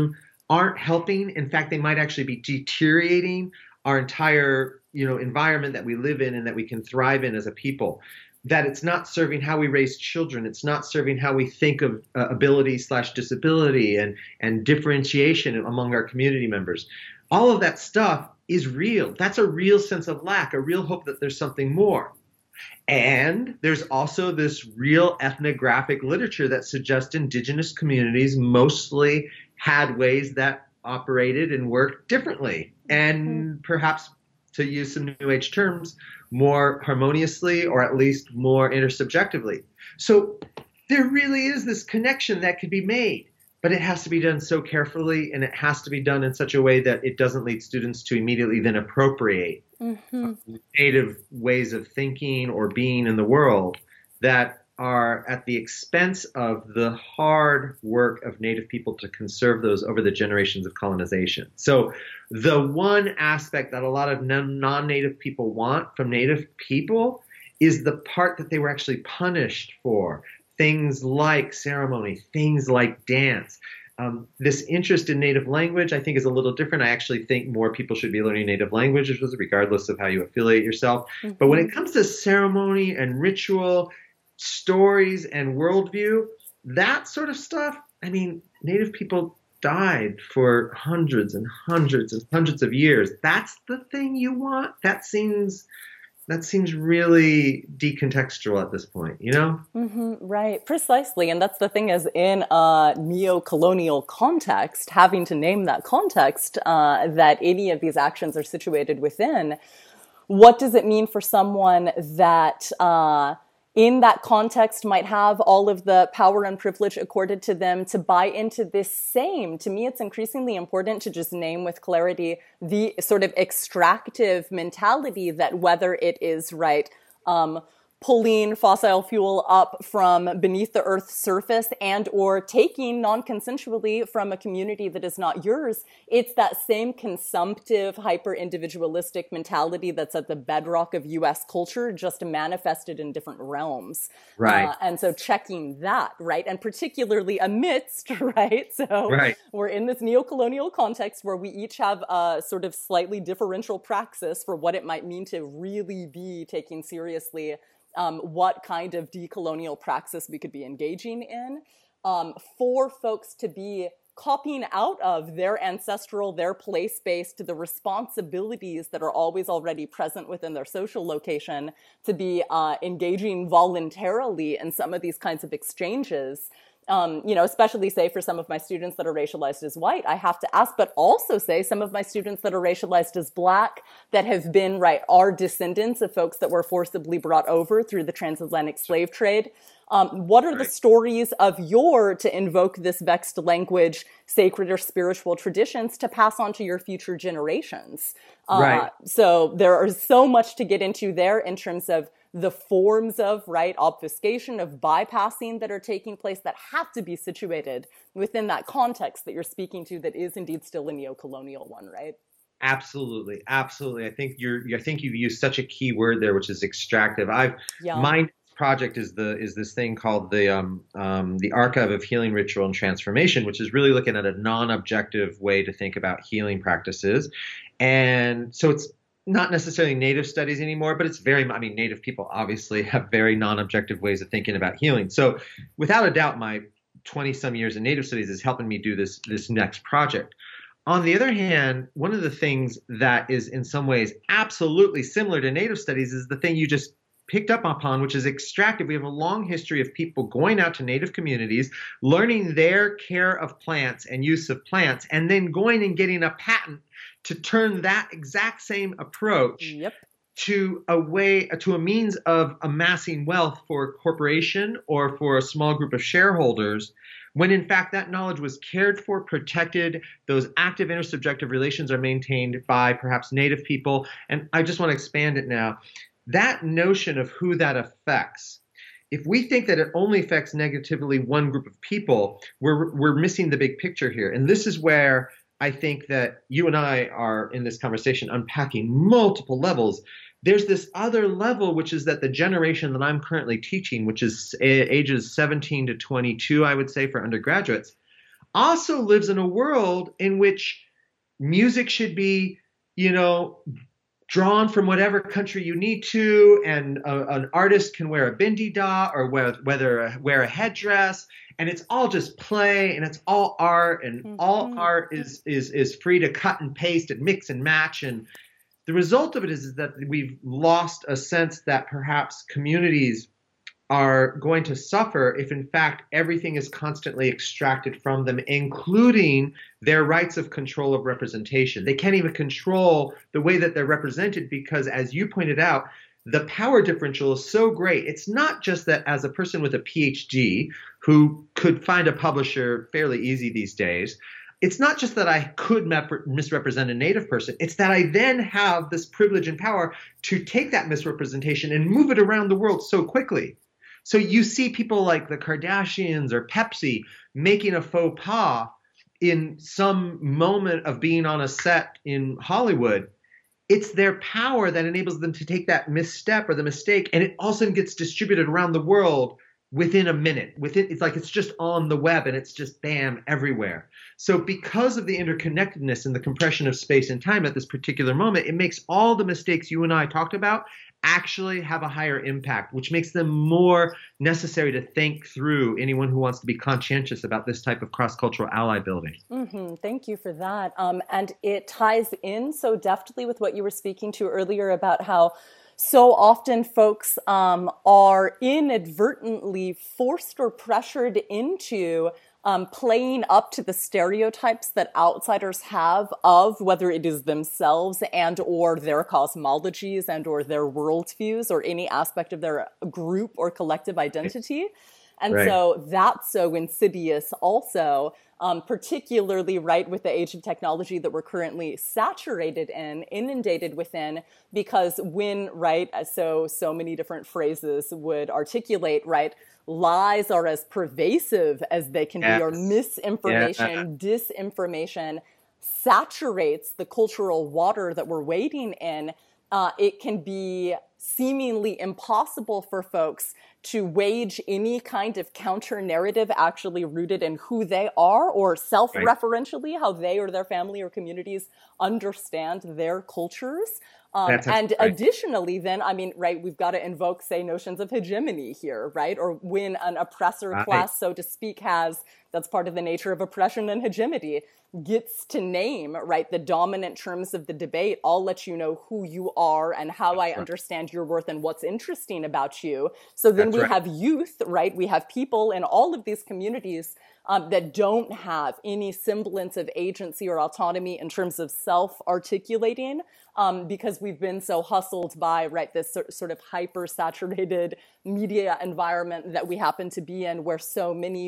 Speaker 5: aren't helping. In fact, they might actually be deteriorating our entire, environment that we live in and that we can thrive in as a people. That it's not serving how we raise children. It's not serving how we think of ability/disability and differentiation among our community members. All of that stuff is real. That's a real sense of lack, a real hope that there's something more. And there's also this real ethnographic literature that suggests indigenous communities mostly had ways that operated and worked differently. And perhaps, to use some New Age terms, more harmoniously or at least more intersubjectively. So there really is this connection that could be made, but it has to be done so carefully, and it has to be done in such a way that it doesn't lead students to immediately then appropriate native ways of thinking or being in the world that are at the expense of the hard work of Native people to conserve those over the generations of colonization. So the one aspect that a lot of non-Native people want from Native people is the part that they were actually punished for. Things like ceremony, things like dance. This interest in Native language, I think, is a little different. I actually think more people should be learning Native languages, regardless of how you affiliate yourself. But when it comes to ceremony and ritual, stories and worldview, that sort of stuff, I mean, Native people died for hundreds and hundreds and hundreds of years. That's the thing you want? That seems really decontextual at this point,
Speaker 4: Right, precisely. And that's the thing, is in a neo-colonial context, having to name that context that any of these actions are situated within, what does it mean for someone that in that context might have all of the power and privilege accorded to them to buy into this same? To me, it's increasingly important to just name with clarity the sort of extractive mentality that whether it is, pulling fossil fuel up from beneath the Earth's surface and or taking non-consensually from a community that is not yours, it's that same consumptive, hyper-individualistic mentality that's at the bedrock of U.S. culture, just manifested in different realms.
Speaker 5: Right.
Speaker 4: And so checking that, right? And particularly amidst, right? So we're in this neo-colonial context where we each have a sort of slightly differential praxis for what it might mean to really be taking seriously what kind of decolonial praxis we could be engaging in, for folks to be copying out of their ancestral, their place-based, the responsibilities that are always already present within their social location, to be engaging voluntarily in some of these kinds of exchanges. Especially say for some of my students that are racialized as white, I have to ask, but also say some of my students that are racialized as Black, that have been, are descendants of folks that were forcibly brought over through the transatlantic slave trade. What are the stories of your, to invoke this vexed language, sacred or spiritual traditions to pass on to your future generations? So there is so much to get into there in terms of the forms of, obfuscation, of bypassing that are taking place that have to be situated within that context that you're speaking to, that is indeed still a neo-colonial one, right?
Speaker 5: Absolutely. I think you've used such a key word there, which is extractive. My project is this thing called the Archive of Healing, Ritual, and Transformation, which is really looking at a non-objective way to think about healing practices. And so it's not necessarily Native studies anymore, but it's Native people obviously have very non-objective ways of thinking about healing. So without a doubt, my 20-some years in Native studies is helping me do this next project. On the other hand, one of the things that is in some ways absolutely similar to Native studies is the thing you just picked up upon, which is extractive. We have a long history of people going out to Native communities, learning their care of plants and use of plants, and then going and getting a patent to turn that exact same approach to a means of amassing wealth for a corporation or for a small group of shareholders, when in fact that knowledge was cared for, protected, those active intersubjective relations are maintained by perhaps Native people. And I just want to expand it now. That notion of who that affects, if we think that it only affects negatively one group of people, we're missing the big picture here. And this is where I think that you and I are in this conversation unpacking multiple levels. There's this other level, which is that the generation that I'm currently teaching, which is ages 17 to 22, I would say, for undergraduates, also lives in a world in which music should be, drawn from whatever country you need to, and an artist can wear a bindi da or wear a headdress, and it's all just play, and it's all art, and all art is free to cut and paste and mix and match. And the result of it is that we've lost a sense that perhaps communities are going to suffer if, in fact, everything is constantly extracted from them, including their rights of control of representation. They can't even control the way that they're represented because, as you pointed out, the power differential is so great. It's not just that as a person with a PhD who could find a publisher fairly easy these days, it's not just that I could misrepresent a Native person. It's that I then have this privilege and power to take that misrepresentation and move it around the world so quickly. So you see people like the Kardashians or Pepsi making a faux pas in some moment of being on a set in Hollywood. It's their power that enables them to take that misstep or the mistake, and it also gets distributed around the world within a minute. It's like it's just on the web and it's just bam everywhere. So because of the interconnectedness and the compression of space and time at this particular moment, it makes all the mistakes you and I talked about actually have a higher impact, which makes them more necessary to think through anyone who wants to be conscientious about this type of cross-cultural ally building.
Speaker 4: Thank you for that. And it ties in so deftly with what you were speaking to earlier about how so often folks are inadvertently forced or pressured into playing up to the stereotypes that outsiders have of whether it is themselves and or their cosmologies and or their worldviews or any aspect of their group or collective identity. And so that's so insidious also, particularly right with the age of technology that we're currently saturated in, inundated within, because when, so many different phrases would articulate, lies are as pervasive as they can be, or misinformation, disinformation saturates the cultural water that we're wading in. It can be seemingly impossible for folks to wage any kind of counter narrative actually rooted in who they are or self-referentially how they or their family or communities understand their cultures. Additionally, then, we've got to invoke, say, notions of hegemony here, or when an oppressor class, so to speak, that's part of the nature of oppression and hegemony, gets to name, the dominant terms of the debate. I'll let you know who you are and how I understand your worth and what's interesting about you. So then we have youth, we have people in all of these communities that don't have any semblance of agency or autonomy in terms of self-articulating, because we've been so hustled by, this sort of hyper-saturated media environment that we happen to be in, where so many,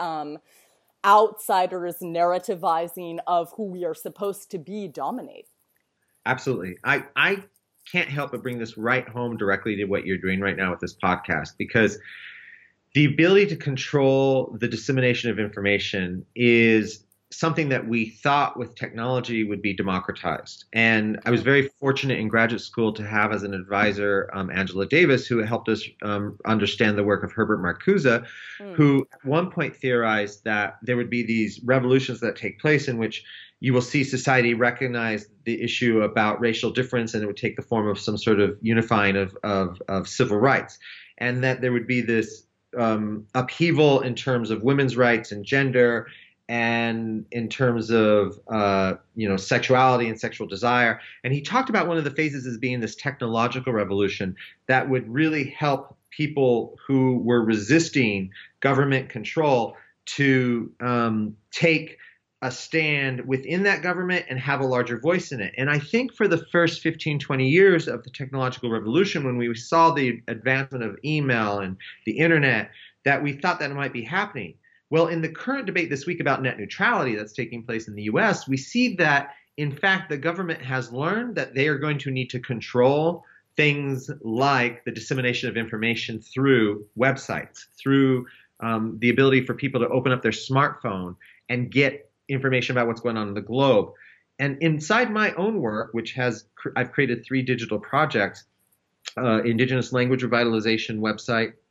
Speaker 4: outsiders narrativizing of who we are supposed to be dominate.
Speaker 5: Absolutely. I can't help but bring this right home directly to what you're doing right now with this podcast, because the ability to control the dissemination of information is something that we thought with technology would be democratized. And I was very fortunate in graduate school to have as an advisor Angela Davis, who helped us understand the work of Herbert Marcuse, who at one point theorized that there would be these revolutions that take place in which you will see society recognize the issue about racial difference, and it would take the form of some sort of unifying of civil rights. And that there would be this upheaval in terms of women's rights and gender, and in terms of sexuality and sexual desire. And he talked about one of the phases as being this technological revolution that would really help people who were resisting government control to take a stand within that government and have a larger voice in it. And I think for the first 15, 20 years of the technological revolution, when we saw the advancement of email and the internet, that we thought that it might be happening. Well, in the current debate this week about net neutrality that's taking place in the US, we see that, in fact, the government has learned that they are going to need to control things like the dissemination of information through websites, through the ability for people to open up their smartphone and get information about what's going on in the globe. And inside my own work, which I've created 3 digital projects, Indigenous Language Revitalization website,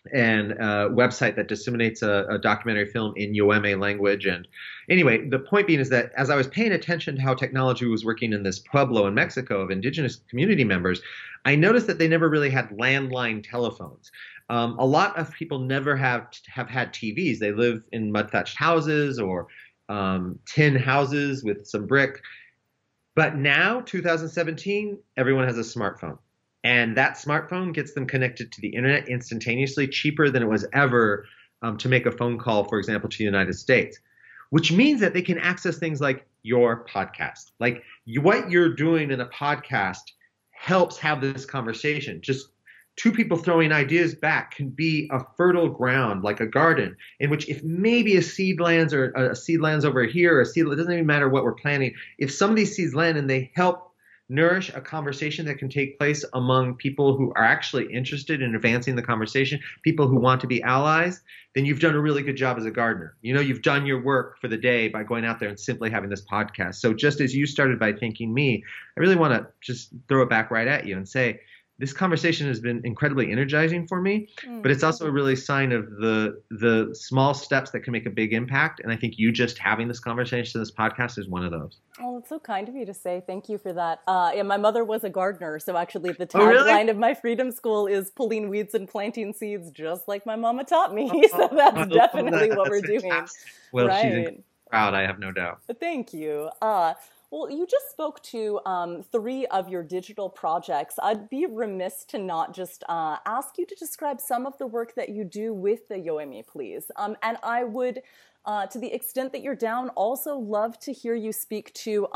Speaker 5: and a website that disseminates a documentary film in Yoeme language. And anyway, the point being is that as I was paying attention to how technology was working in this pueblo in Mexico of indigenous community members, I noticed that they never really had landline telephones. A lot of people never have had TVs. They live in mud thatched houses or tin houses with some brick. But now, 2017, everyone has a smartphone. And that smartphone gets them connected to the internet instantaneously, cheaper than it was ever to make a phone call, for example, to the United States, which means that they can access things like your podcast. Like what you're doing in a podcast helps have this conversation. Just two people throwing ideas back can be a fertile ground, like a garden, in which if maybe a seed lands or a seed lands over here, or a seed, it doesn't even matter what we're planting. If some of these seeds land and they help nourish a conversation that can take place among people who are actually interested in advancing the conversation, people who want to be allies, then you've done a really good job as a gardener. You know, you've done your work for the day by going out there and simply having this podcast. So just as you started by thanking me, I really want to just throw it back right at you and say, this conversation has been incredibly energizing for me, but it's also a really sign of the small steps that can make a big impact. And I think you just having this conversation, this podcast is one of those.
Speaker 4: Oh, it's so kind of you to say. Thank you for that. Yeah, my mother was a gardener. So actually the tagline of my freedom school is pulling weeds and planting seeds, just like my mama taught me. So that's definitely what we're doing.
Speaker 5: Well, right. She's proud, I have no doubt.
Speaker 4: Thank you. Well, you just spoke to 3 of your digital projects. I'd be remiss to not just ask you to describe some of the work that you do with the Yoeme, please. And I would, to the extent that you're down, also love to hear you speak to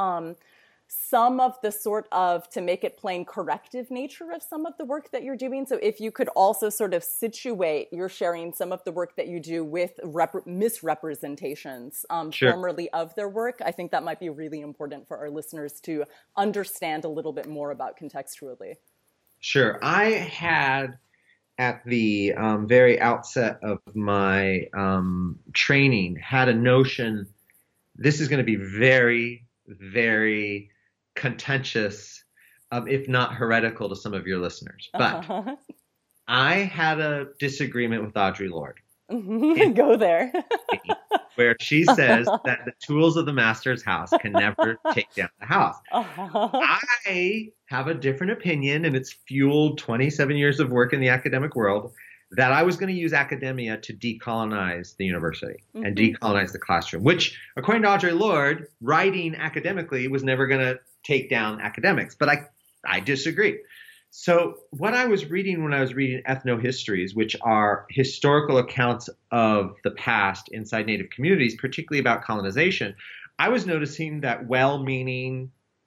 Speaker 4: some of the sort of, to make it plain, corrective nature of some of the work that you're doing. So if you could also sort of situate your sharing some of the work that you do with misrepresentations formerly of their work, I think that might be really important for our listeners to understand a little bit more about contextually.
Speaker 5: Sure. I had at the very outset of my training had a notion, this is going to be very, very contentious, if not heretical to some of your listeners. But I had a disagreement with Audre Lorde.
Speaker 4: Go there.
Speaker 5: Where she says that the tools of the master's house can never take down the house. I have a different opinion, and it's fueled 27 years of work in the academic world, that I was going to use academia to decolonize the university and decolonize the classroom, which, according to Audre Lorde, writing academically was never going to take down academics. But I disagree. So what I was reading when I was reading ethnohistories, which are historical accounts of the past inside Native communities, particularly about colonization, I was noticing that well-meaning,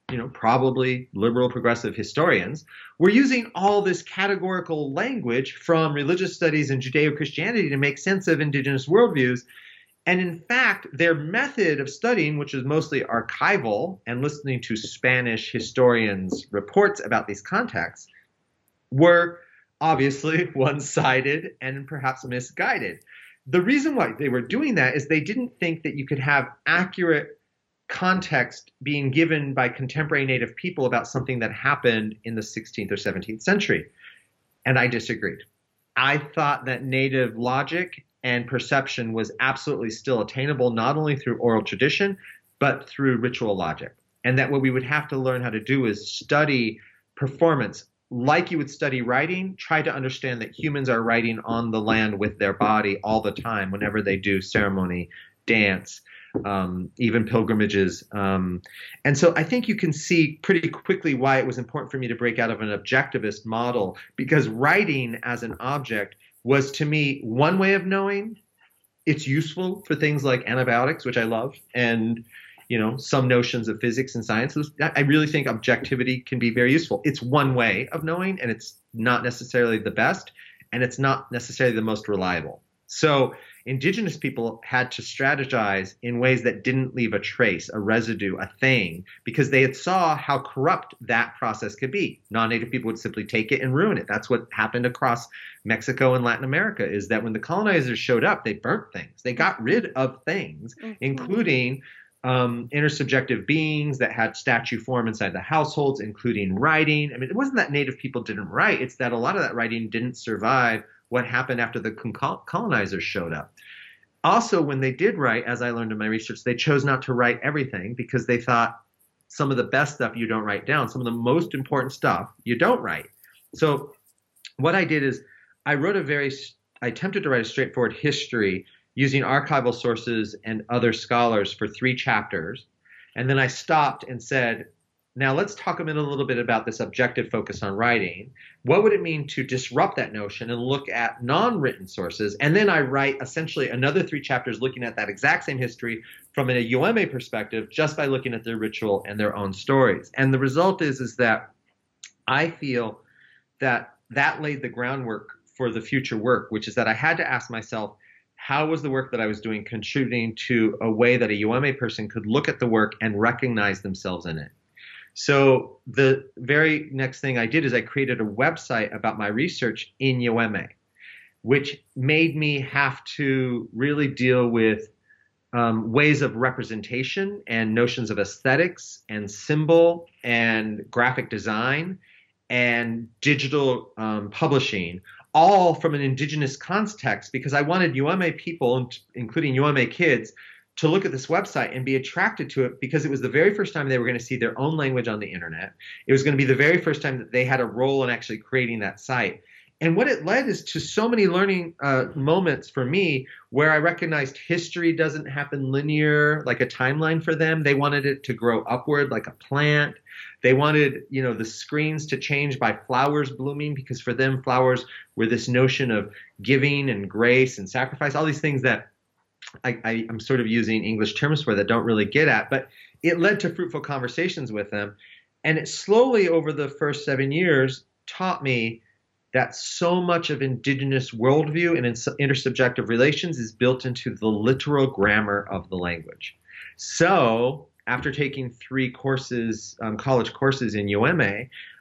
Speaker 5: probably liberal progressive historians were using all this categorical language from religious studies and Judeo-Christianity to make sense of indigenous worldviews. And in fact, their method of studying, which is mostly archival and listening to Spanish historians' reports about these contexts, were obviously one-sided and perhaps misguided. The reason why they were doing that is they didn't think that you could have accurate context being given by contemporary Native people about something that happened in the 16th or 17th century. And I disagreed. I thought that Native logic and perception was absolutely still attainable, not only through oral tradition, but through ritual logic. And that what we would have to learn how to do is study performance like you would study writing, try to understand that humans are writing on the land with their body all the time, whenever they do ceremony, dance, even pilgrimages. And so I think you can see pretty quickly why it was important for me to break out of an objectivist model, because writing as an object was, to me, one way of knowing. It's useful for things like antibiotics, which I love, and some notions of physics and science. I really think objectivity can be very useful. It's one way of knowing, and it's not necessarily the best, and it's not necessarily the most reliable. So indigenous people had to strategize in ways that didn't leave a trace, a residue, a thing, because they had saw how corrupt that process could be. Non-Native people would simply take it and ruin it. That's what happened across Mexico and Latin America, is that when the colonizers showed up, they burnt things. They got rid of things, including intersubjective beings that had statue form inside the households, including writing. I mean, it wasn't that Native people didn't write. It's that a lot of that writing didn't survive what happened after the colonizers showed up. Also, when they did write, as I learned in my research, they chose not to write everything because they thought some of the best stuff you don't write down, some of the most important stuff you don't write. So what I did is I attempted to write a straightforward history using archival sources and other scholars for 3 chapters. And then I stopped and said, now let's talk a little bit about this objective focus on writing. What would it mean to disrupt that notion and look at non-written sources? And then I write essentially another 3 chapters looking at that exact same history from a UMA perspective, just by looking at their ritual and their own stories. And the result is that I feel that laid the groundwork for the future work, which is that I had to ask myself, how was the work that I was doing contributing to a way that a UMA person could look at the work and recognize themselves in it? So the very next thing I did is I created a website about my research in UMA, which made me have to really deal with ways of representation and notions of aesthetics and symbol and graphic design and digital publishing, all from an indigenous context, because I wanted UMA people, including UMA kids, to look at this website and be attracted to it because it was the very first time they were going to see their own language on the internet. It was going to be the very first time that they had a role in actually creating that site. And what it led is to so many learning moments for me where I recognized history doesn't happen linear, like a timeline for them. They wanted it to grow upward like a plant. They wanted, the screens to change by flowers blooming because for them, flowers were this notion of giving and grace and sacrifice, all these things that I'm sort of using English terms for that don't really get at, but it led to fruitful conversations with them. And it slowly over the first 7 years taught me that so much of indigenous worldview and intersubjective relations is built into the literal grammar of the language. So after taking 3 courses, college courses in UMA,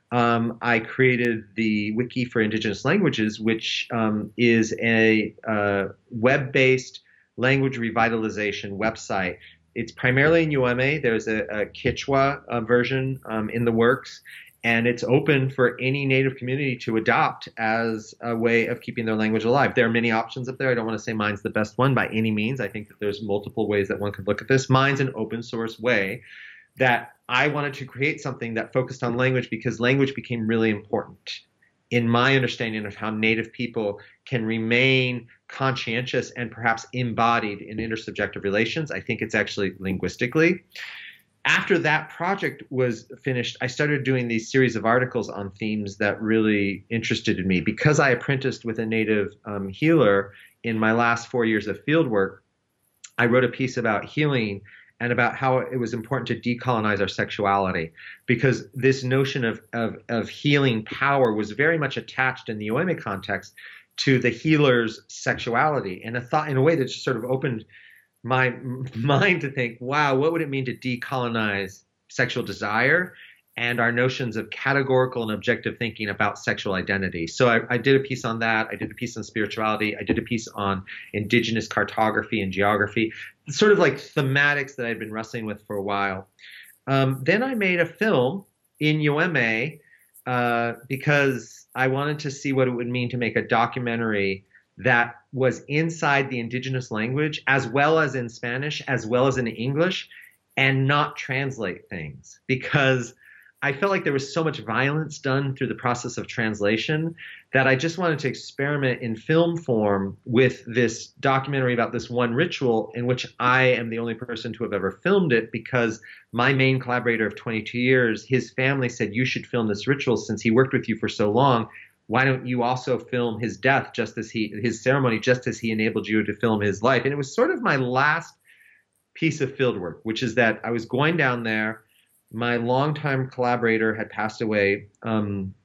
Speaker 5: I created the Wiki for Indigenous Languages, which is a web-based language revitalization website. It's primarily in UMA. There's a Quechua version in the works, and it's open for any Native community to adopt as a way of keeping their language alive. There are many options up there. I don't want to say mine's the best one by any means. I think that there's multiple ways that one could look at this. Mine's an open source way that I wanted to create something that focused on language because language became really important in my understanding of how Native people can remain conscientious and perhaps embodied in intersubjective relations. I think it's actually linguistically. After that project was finished, I started doing these series of articles on themes that really interested me. Because I apprenticed with a Native healer in my last 4 years of fieldwork, I wrote a piece about healing and about how it was important to decolonize our sexuality, because this notion of healing power was very much attached in the UMA context to the healer's sexuality, and a thought in a way that just sort of opened my mind to think, wow, what would it mean to decolonize sexual desire and our notions of categorical and objective thinking about sexual identity? So I did a piece on that. I did a piece on spirituality. I did a piece on indigenous cartography and geography, sort of like thematics that I'd been wrestling with for a while. Then I made a film in UMA because I wanted to see what it would mean to make a documentary that was inside the indigenous language, as well as in Spanish, as well as in English, and not translate things, because I felt like there was so much violence done through the process of translation that I just wanted to experiment in film form with this documentary about this one ritual, in which I am the only person to have ever filmed it, because my main collaborator of 22 years, his family said, you should film this ritual since he worked with you for so long. Why don't you also film his death, his ceremony, just as he enabled you to film his life? And it was sort of my last piece of field work, which is that I was going down there. My longtime collaborator had passed away. In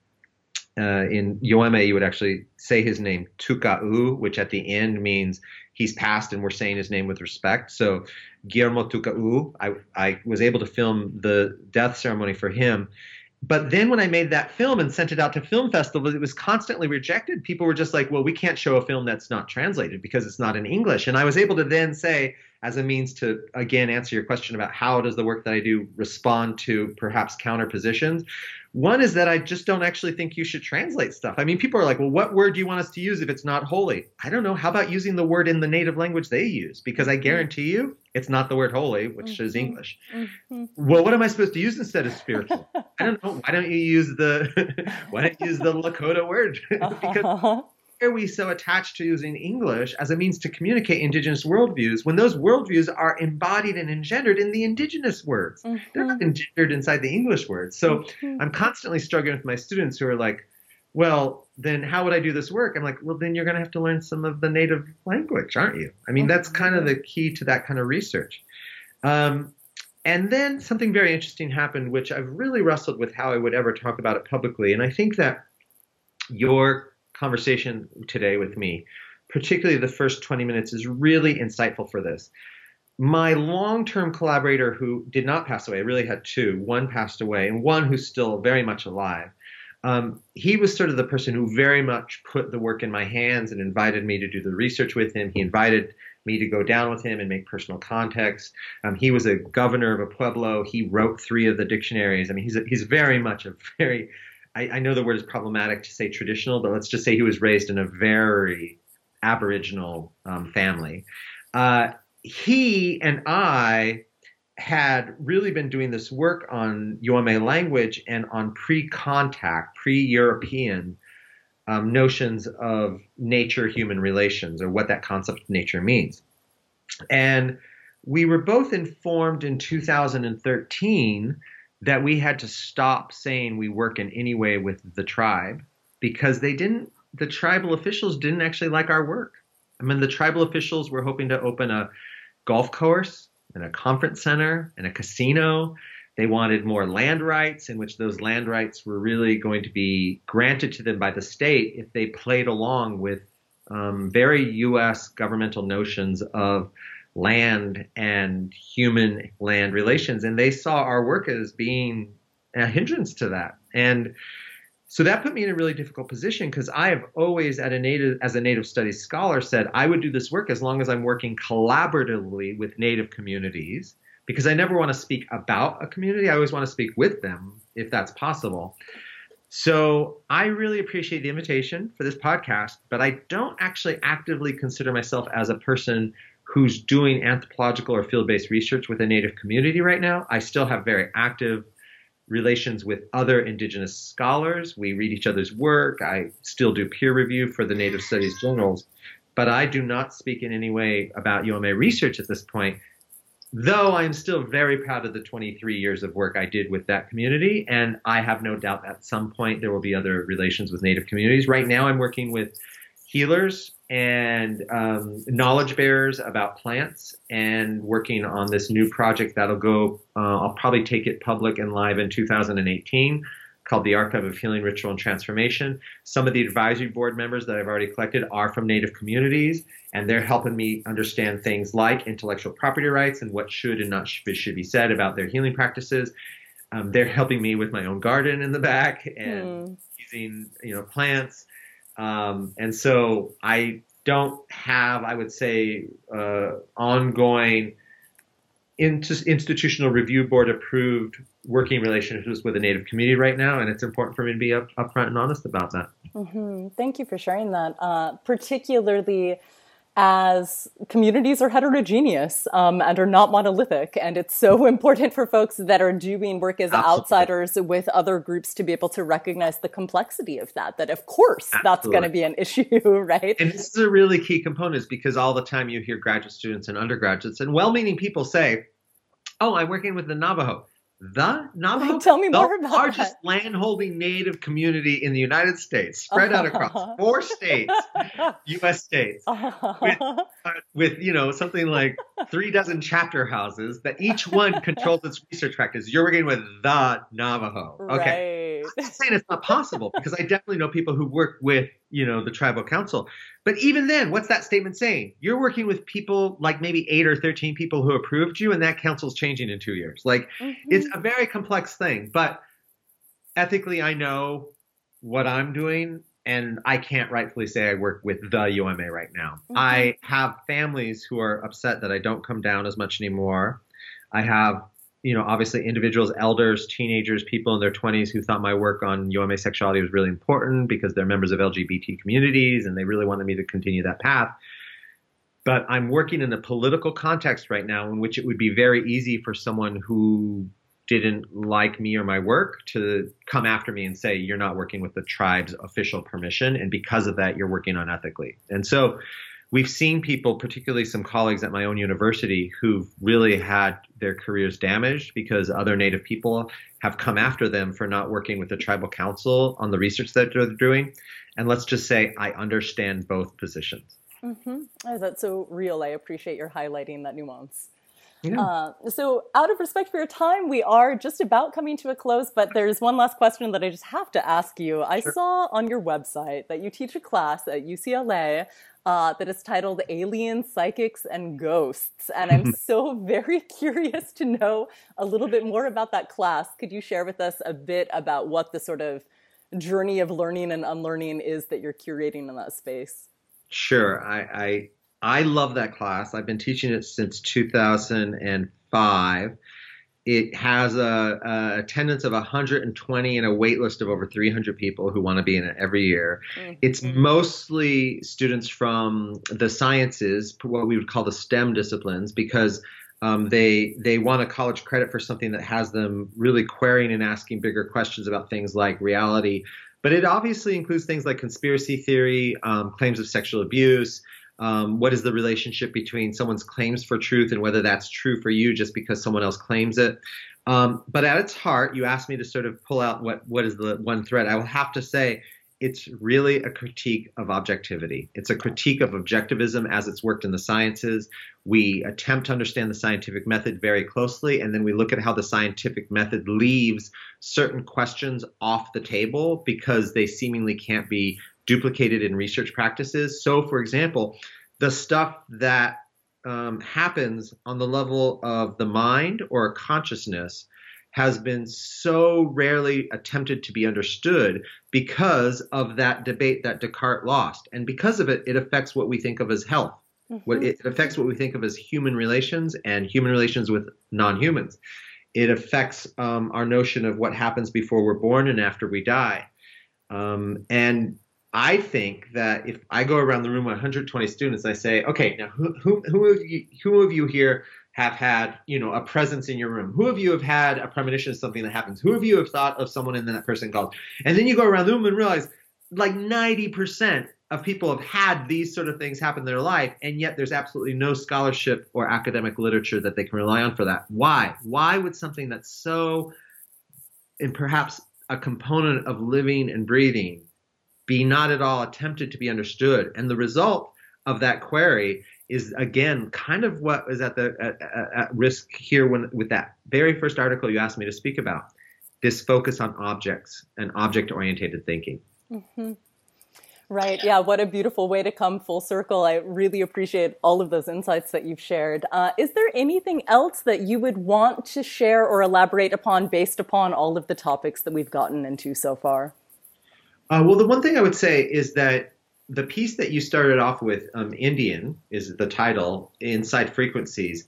Speaker 5: UMA, you would actually say his name, Tuka'u, which at the end means he's passed and we're saying his name with respect. So Guillermo Tuka'u, I was able to film the death ceremony for him. But then when I made that film and sent it out to film festivals, it was constantly rejected. People were just like, well, we can't show a film that's not translated because it's not in English. And I was able to then say, as a means to, again, answer your question about how does the work that I do respond to perhaps counter positions. One is that I just don't actually think you should translate stuff. I mean, people are like, well, what word do you want us to use if it's not holy? I don't know. How about using the word in the native language they use? Because I guarantee you it's not the word holy, which is English. Well, what am I supposed to use instead of spiritual? I don't know. Why don't you use the Lakota word? Because why are we so attached to using English as a means to communicate indigenous worldviews when those worldviews are embodied and engendered in the indigenous words? They're not engendered inside the English words. So I'm constantly struggling with my students who are like, well, then how would I do this work? I'm like, well, then you're going to have to learn some of the native language, aren't you? I mean, that's kind of the key to that kind of research. And then something very interesting happened, which I've really wrestled with how I would ever talk about it publicly. And I think that your conversation today with me, particularly the first 20 minutes, is really insightful for this. My long-term collaborator who did not pass away, I really had two. One passed away and one who's still very much alive. He was sort of the person who very much put the work in my hands and invited me to do the research with him. He invited me to go down with him and make personal contacts. He was a governor of a pueblo. He wrote 3 of the dictionaries. I mean, he's very much a very, I know the word is problematic to say traditional, but let's just say he was raised in a very Aboriginal family. He and I had really been doing this work on Yolme language and on pre-contact, pre-European notions of nature-human relations, or what that concept of nature means. And we were both informed in 2013 that we had to stop saying we work in any way with the tribe because the tribal officials didn't actually like our work. I mean, the tribal officials were hoping to open a golf course and a conference center and a casino. They wanted more land rights, in which those land rights were really going to be granted to them by the state if they played along with very U.S. governmental notions of land and human land relations. And they saw our work as being a hindrance to that. And so that put me in a really difficult position because I have always, as a Native Studies scholar, said I would do this work as long as I'm working collaboratively with Native communities, because I never want to speak about a community. I always want to speak with them if that's possible. So I really appreciate the invitation for this podcast, but I don't actually actively consider myself as a person who's doing anthropological or field-based research with a Native community right now. I still have very active relations with other Indigenous scholars. We read each other's work. I still do peer review for the Native Studies journals, but I do not speak in any way about Yolme research at this point, though I'm still very proud of the 23 years of work I did with that community. And I have no doubt at some point there will be other relations with Native communities. Right now I'm working with healers and knowledge bearers about plants, and working on this new project that'll go, I'll probably take it public and live in 2018, called the Archive of Healing, Ritual, and Transformation. Some of the advisory board members that I've already collected are from Native communities, and they're helping me understand things like intellectual property rights and what should and not should be said about their healing practices. They're helping me with my own garden in the back and using, plants. And so I don't have, I would say, ongoing institutional review board approved working relationships with a Native community right now. And it's important for me to be upfront and honest about that.
Speaker 4: Thank you for sharing that, particularly as communities are heterogeneous and are not monolithic. And it's so important for folks that are doing work as outsiders with other groups to be able to recognize the complexity of that of course, that's going to be an issue, right?
Speaker 5: And this is a really key component, because all the time you hear graduate students and undergraduates and well-meaning people say, oh, I'm working with the Navajo. The Navajo?
Speaker 4: Tell me more about
Speaker 5: that. The largest land-holding Native community in the United States, spread out across 4 states, U.S. states, with something like 36 chapter houses that each one controls its research practice. You're working with the Navajo. Okay.
Speaker 4: Right.
Speaker 5: I'm not saying it's not possible, because I definitely know people who work with, the tribal council. But even then, what's that statement saying? You're working with people like maybe 8 or 13 people who approved you, and that council's changing in 2 years. Like, it's a very complex thing. But ethically, I know what I'm doing, and I can't rightfully say I work with the UMA right now. Mm-hmm. I have families who are upset that I don't come down as much anymore. I have, obviously individuals, elders, teenagers, people in their 20s who thought my work on UMA sexuality was really important because they're members of LGBT communities and they really wanted me to continue that path. But I'm working in a political context right now in which it would be very easy for someone who didn't like me or my work to come after me and say, you're not working with the tribe's official permission, and because of that, you're working unethically. And so we've seen people, particularly some colleagues at my own university, who've really had their careers damaged because other Native people have come after them for not working with the tribal council on the research that they're doing. And let's just say I understand both positions.
Speaker 4: Mm-hmm. Oh, that's so real. I appreciate your highlighting that nuance.
Speaker 5: Yeah.
Speaker 4: So out of respect for your time, we are just about coming to a close, but there's one last question that I just have to ask you. I saw on your website that you teach a class at UCLA that is titled Aliens, Psychics, and Ghosts. And I'm so very curious to know a little bit more about that class. Could you share with us a bit about what the sort of journey of learning and unlearning is that you're curating in that space?
Speaker 5: Sure. I love that class. I've been teaching it since 2005. It has a attendance of 120 and a wait list of over 300 people who want to be in it every year. Mm-hmm. It's mostly students from the sciences, what we would call the STEM disciplines, because they want a college credit for something that has them really querying and asking bigger questions about things like reality. But it obviously includes things like conspiracy theory, claims of sexual abuse. What is the relationship between someone's claims for truth and whether that's true for you just because someone else claims it? But at its heart, you asked me to sort of pull out what is the one thread. I will have to say it's really a critique of objectivity. It's a critique of objectivism as it's worked in the sciences. We attempt to understand the scientific method very closely, and then we look at how the scientific method leaves certain questions off the table because they seemingly can't be duplicated in research practices. So, for example, the stuff that happens on the level of the mind or consciousness has been so rarely attempted to be understood because of that debate that Descartes lost. And because of it, it affects what we think of as health. Mm-hmm. It affects what we think of as human relations and human relations with non-humans. It affects our notion of what happens before we're born and after we die. And I think that if I go around the room with 120 students, I say, okay, now who of you here have had, a presence in your room? Who of you have had a premonition of something that happens? Who of you have thought of someone and then that person called? And then you go around the room and realize like 90% of people have had these sort of things happen in their life, and yet there's absolutely no scholarship or academic literature that they can rely on for that. Why? Why would something that's so, and perhaps a component of living and breathing, be not at all attempted to be understood? And the result of that query is, again, kind of what is at risk here with that very first article you asked me to speak about, this focus on objects and object-oriented thinking.
Speaker 4: Mm-hmm. Right. Yeah. What a beautiful way to come full circle. I really appreciate all of those insights that you've shared. Is there anything else that you would want to share or elaborate upon based upon all of the topics that we've gotten into so far?
Speaker 5: Well, the one thing I would say is that the piece that you started off with, Indian is the title, Inside Frequencies,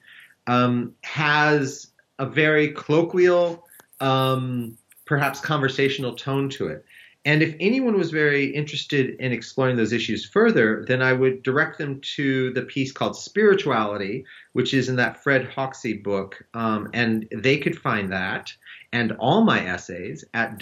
Speaker 5: has a very colloquial, perhaps conversational tone to it. And if anyone was very interested in exploring those issues further, then I would direct them to the piece called Spirituality, which is in that Fred Hoxie book. And they could find that and all my essays at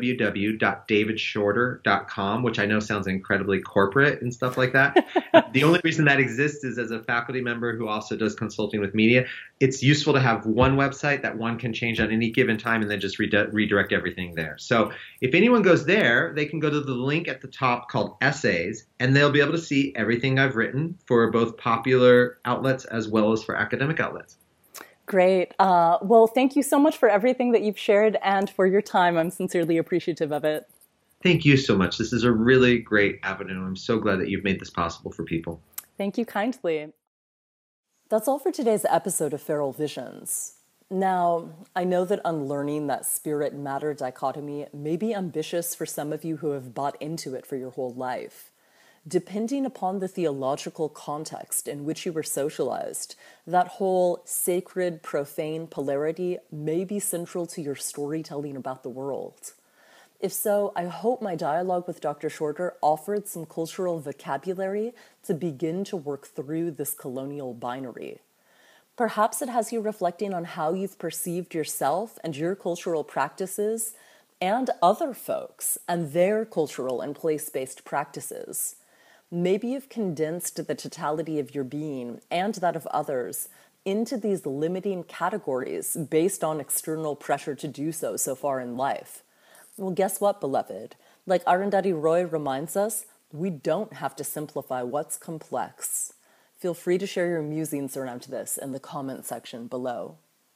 Speaker 5: www.davidshorter.com, which I know sounds incredibly corporate and stuff like that. The only reason that exists is as a faculty member who also does consulting with media. It's useful to have one website that one can change at any given time and then just redirect everything there. So if anyone goes there, they can go to the link at the top called Essays, and they'll be able to see everything I've written for both popular outlets as well as for academic outlets.
Speaker 4: Great. Well, thank you so much for everything that you've shared and for your time. I'm sincerely appreciative of it.
Speaker 5: Thank you so much. This is a really great avenue. I'm so glad that you've made this possible for people.
Speaker 4: Thank you kindly. That's all for today's episode of Feral Visions. Now, I know that unlearning that spirit-matter dichotomy may be ambitious for some of you who have bought into it for your whole life. Depending upon the theological context in which you were socialized, that whole sacred-profane polarity may be central to your storytelling about the world. If so, I hope my dialogue with Dr. Shorter offered some cultural vocabulary to begin to work through this colonial binary. Perhaps it has you reflecting on how you've perceived yourself and your cultural practices and other folks and their cultural and place-based practices. Maybe you've condensed the totality of your being and that of others into these limiting categories based on external pressure to do so far in life. Well, guess what, beloved? Like Arundhati Roy reminds us, we don't have to simplify what's complex. Feel free to share your musings around this in the comment section below.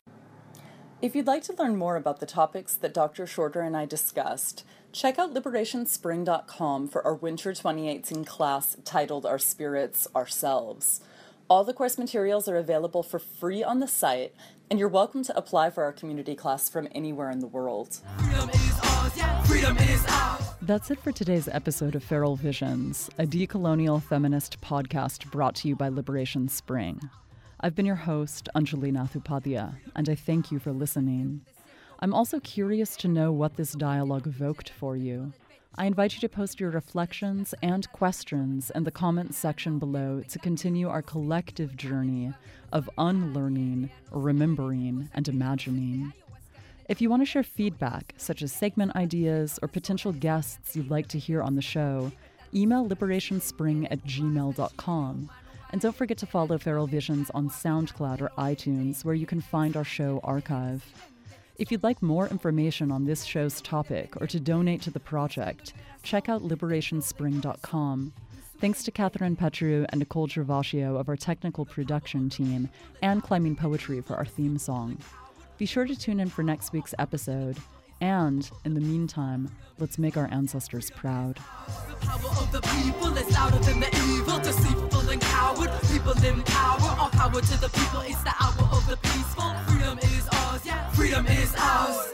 Speaker 4: If you'd like to learn more about the topics that Dr. Shorter and I discussed, check out liberationspring.com for our Winter 2018 class titled Our Spirits, Ourselves. All the course materials are available for free on the site, and you're welcome to apply for our community class from anywhere in the world.
Speaker 1: Freedom is ours, yeah, freedom is ours.
Speaker 3: That's it for today's episode of Feral Visions, a decolonial feminist podcast brought to you by Liberation Spring. I've been your host, Anjali Nathupadhyay, and I thank you for listening. I'm also curious to know what this dialogue evoked for you. I invite you to post your reflections and questions in the comments section below to continue our collective journey of unlearning, remembering, and imagining. If you want to share feedback, such as segment ideas or potential guests you'd like to hear on the show, email liberationspring@gmail.com. And don't forget to follow Feral Visions on SoundCloud or iTunes, where you can find our show archive. If you'd like more information on this show's topic or to donate to the project, check out liberationspring.com. Thanks to Catherine Petru and Nicole Gervasio of our technical production team, and Climbing Poetry for our theme song. Be sure to tune in for next week's episode. And, in the meantime, let's make our ancestors proud.
Speaker 1: The power of the people is louder than the evil, deceitful and coward. People in power, all power to the people. It's the hour of the peaceful. Freedom is ours, yeah, freedom is ours.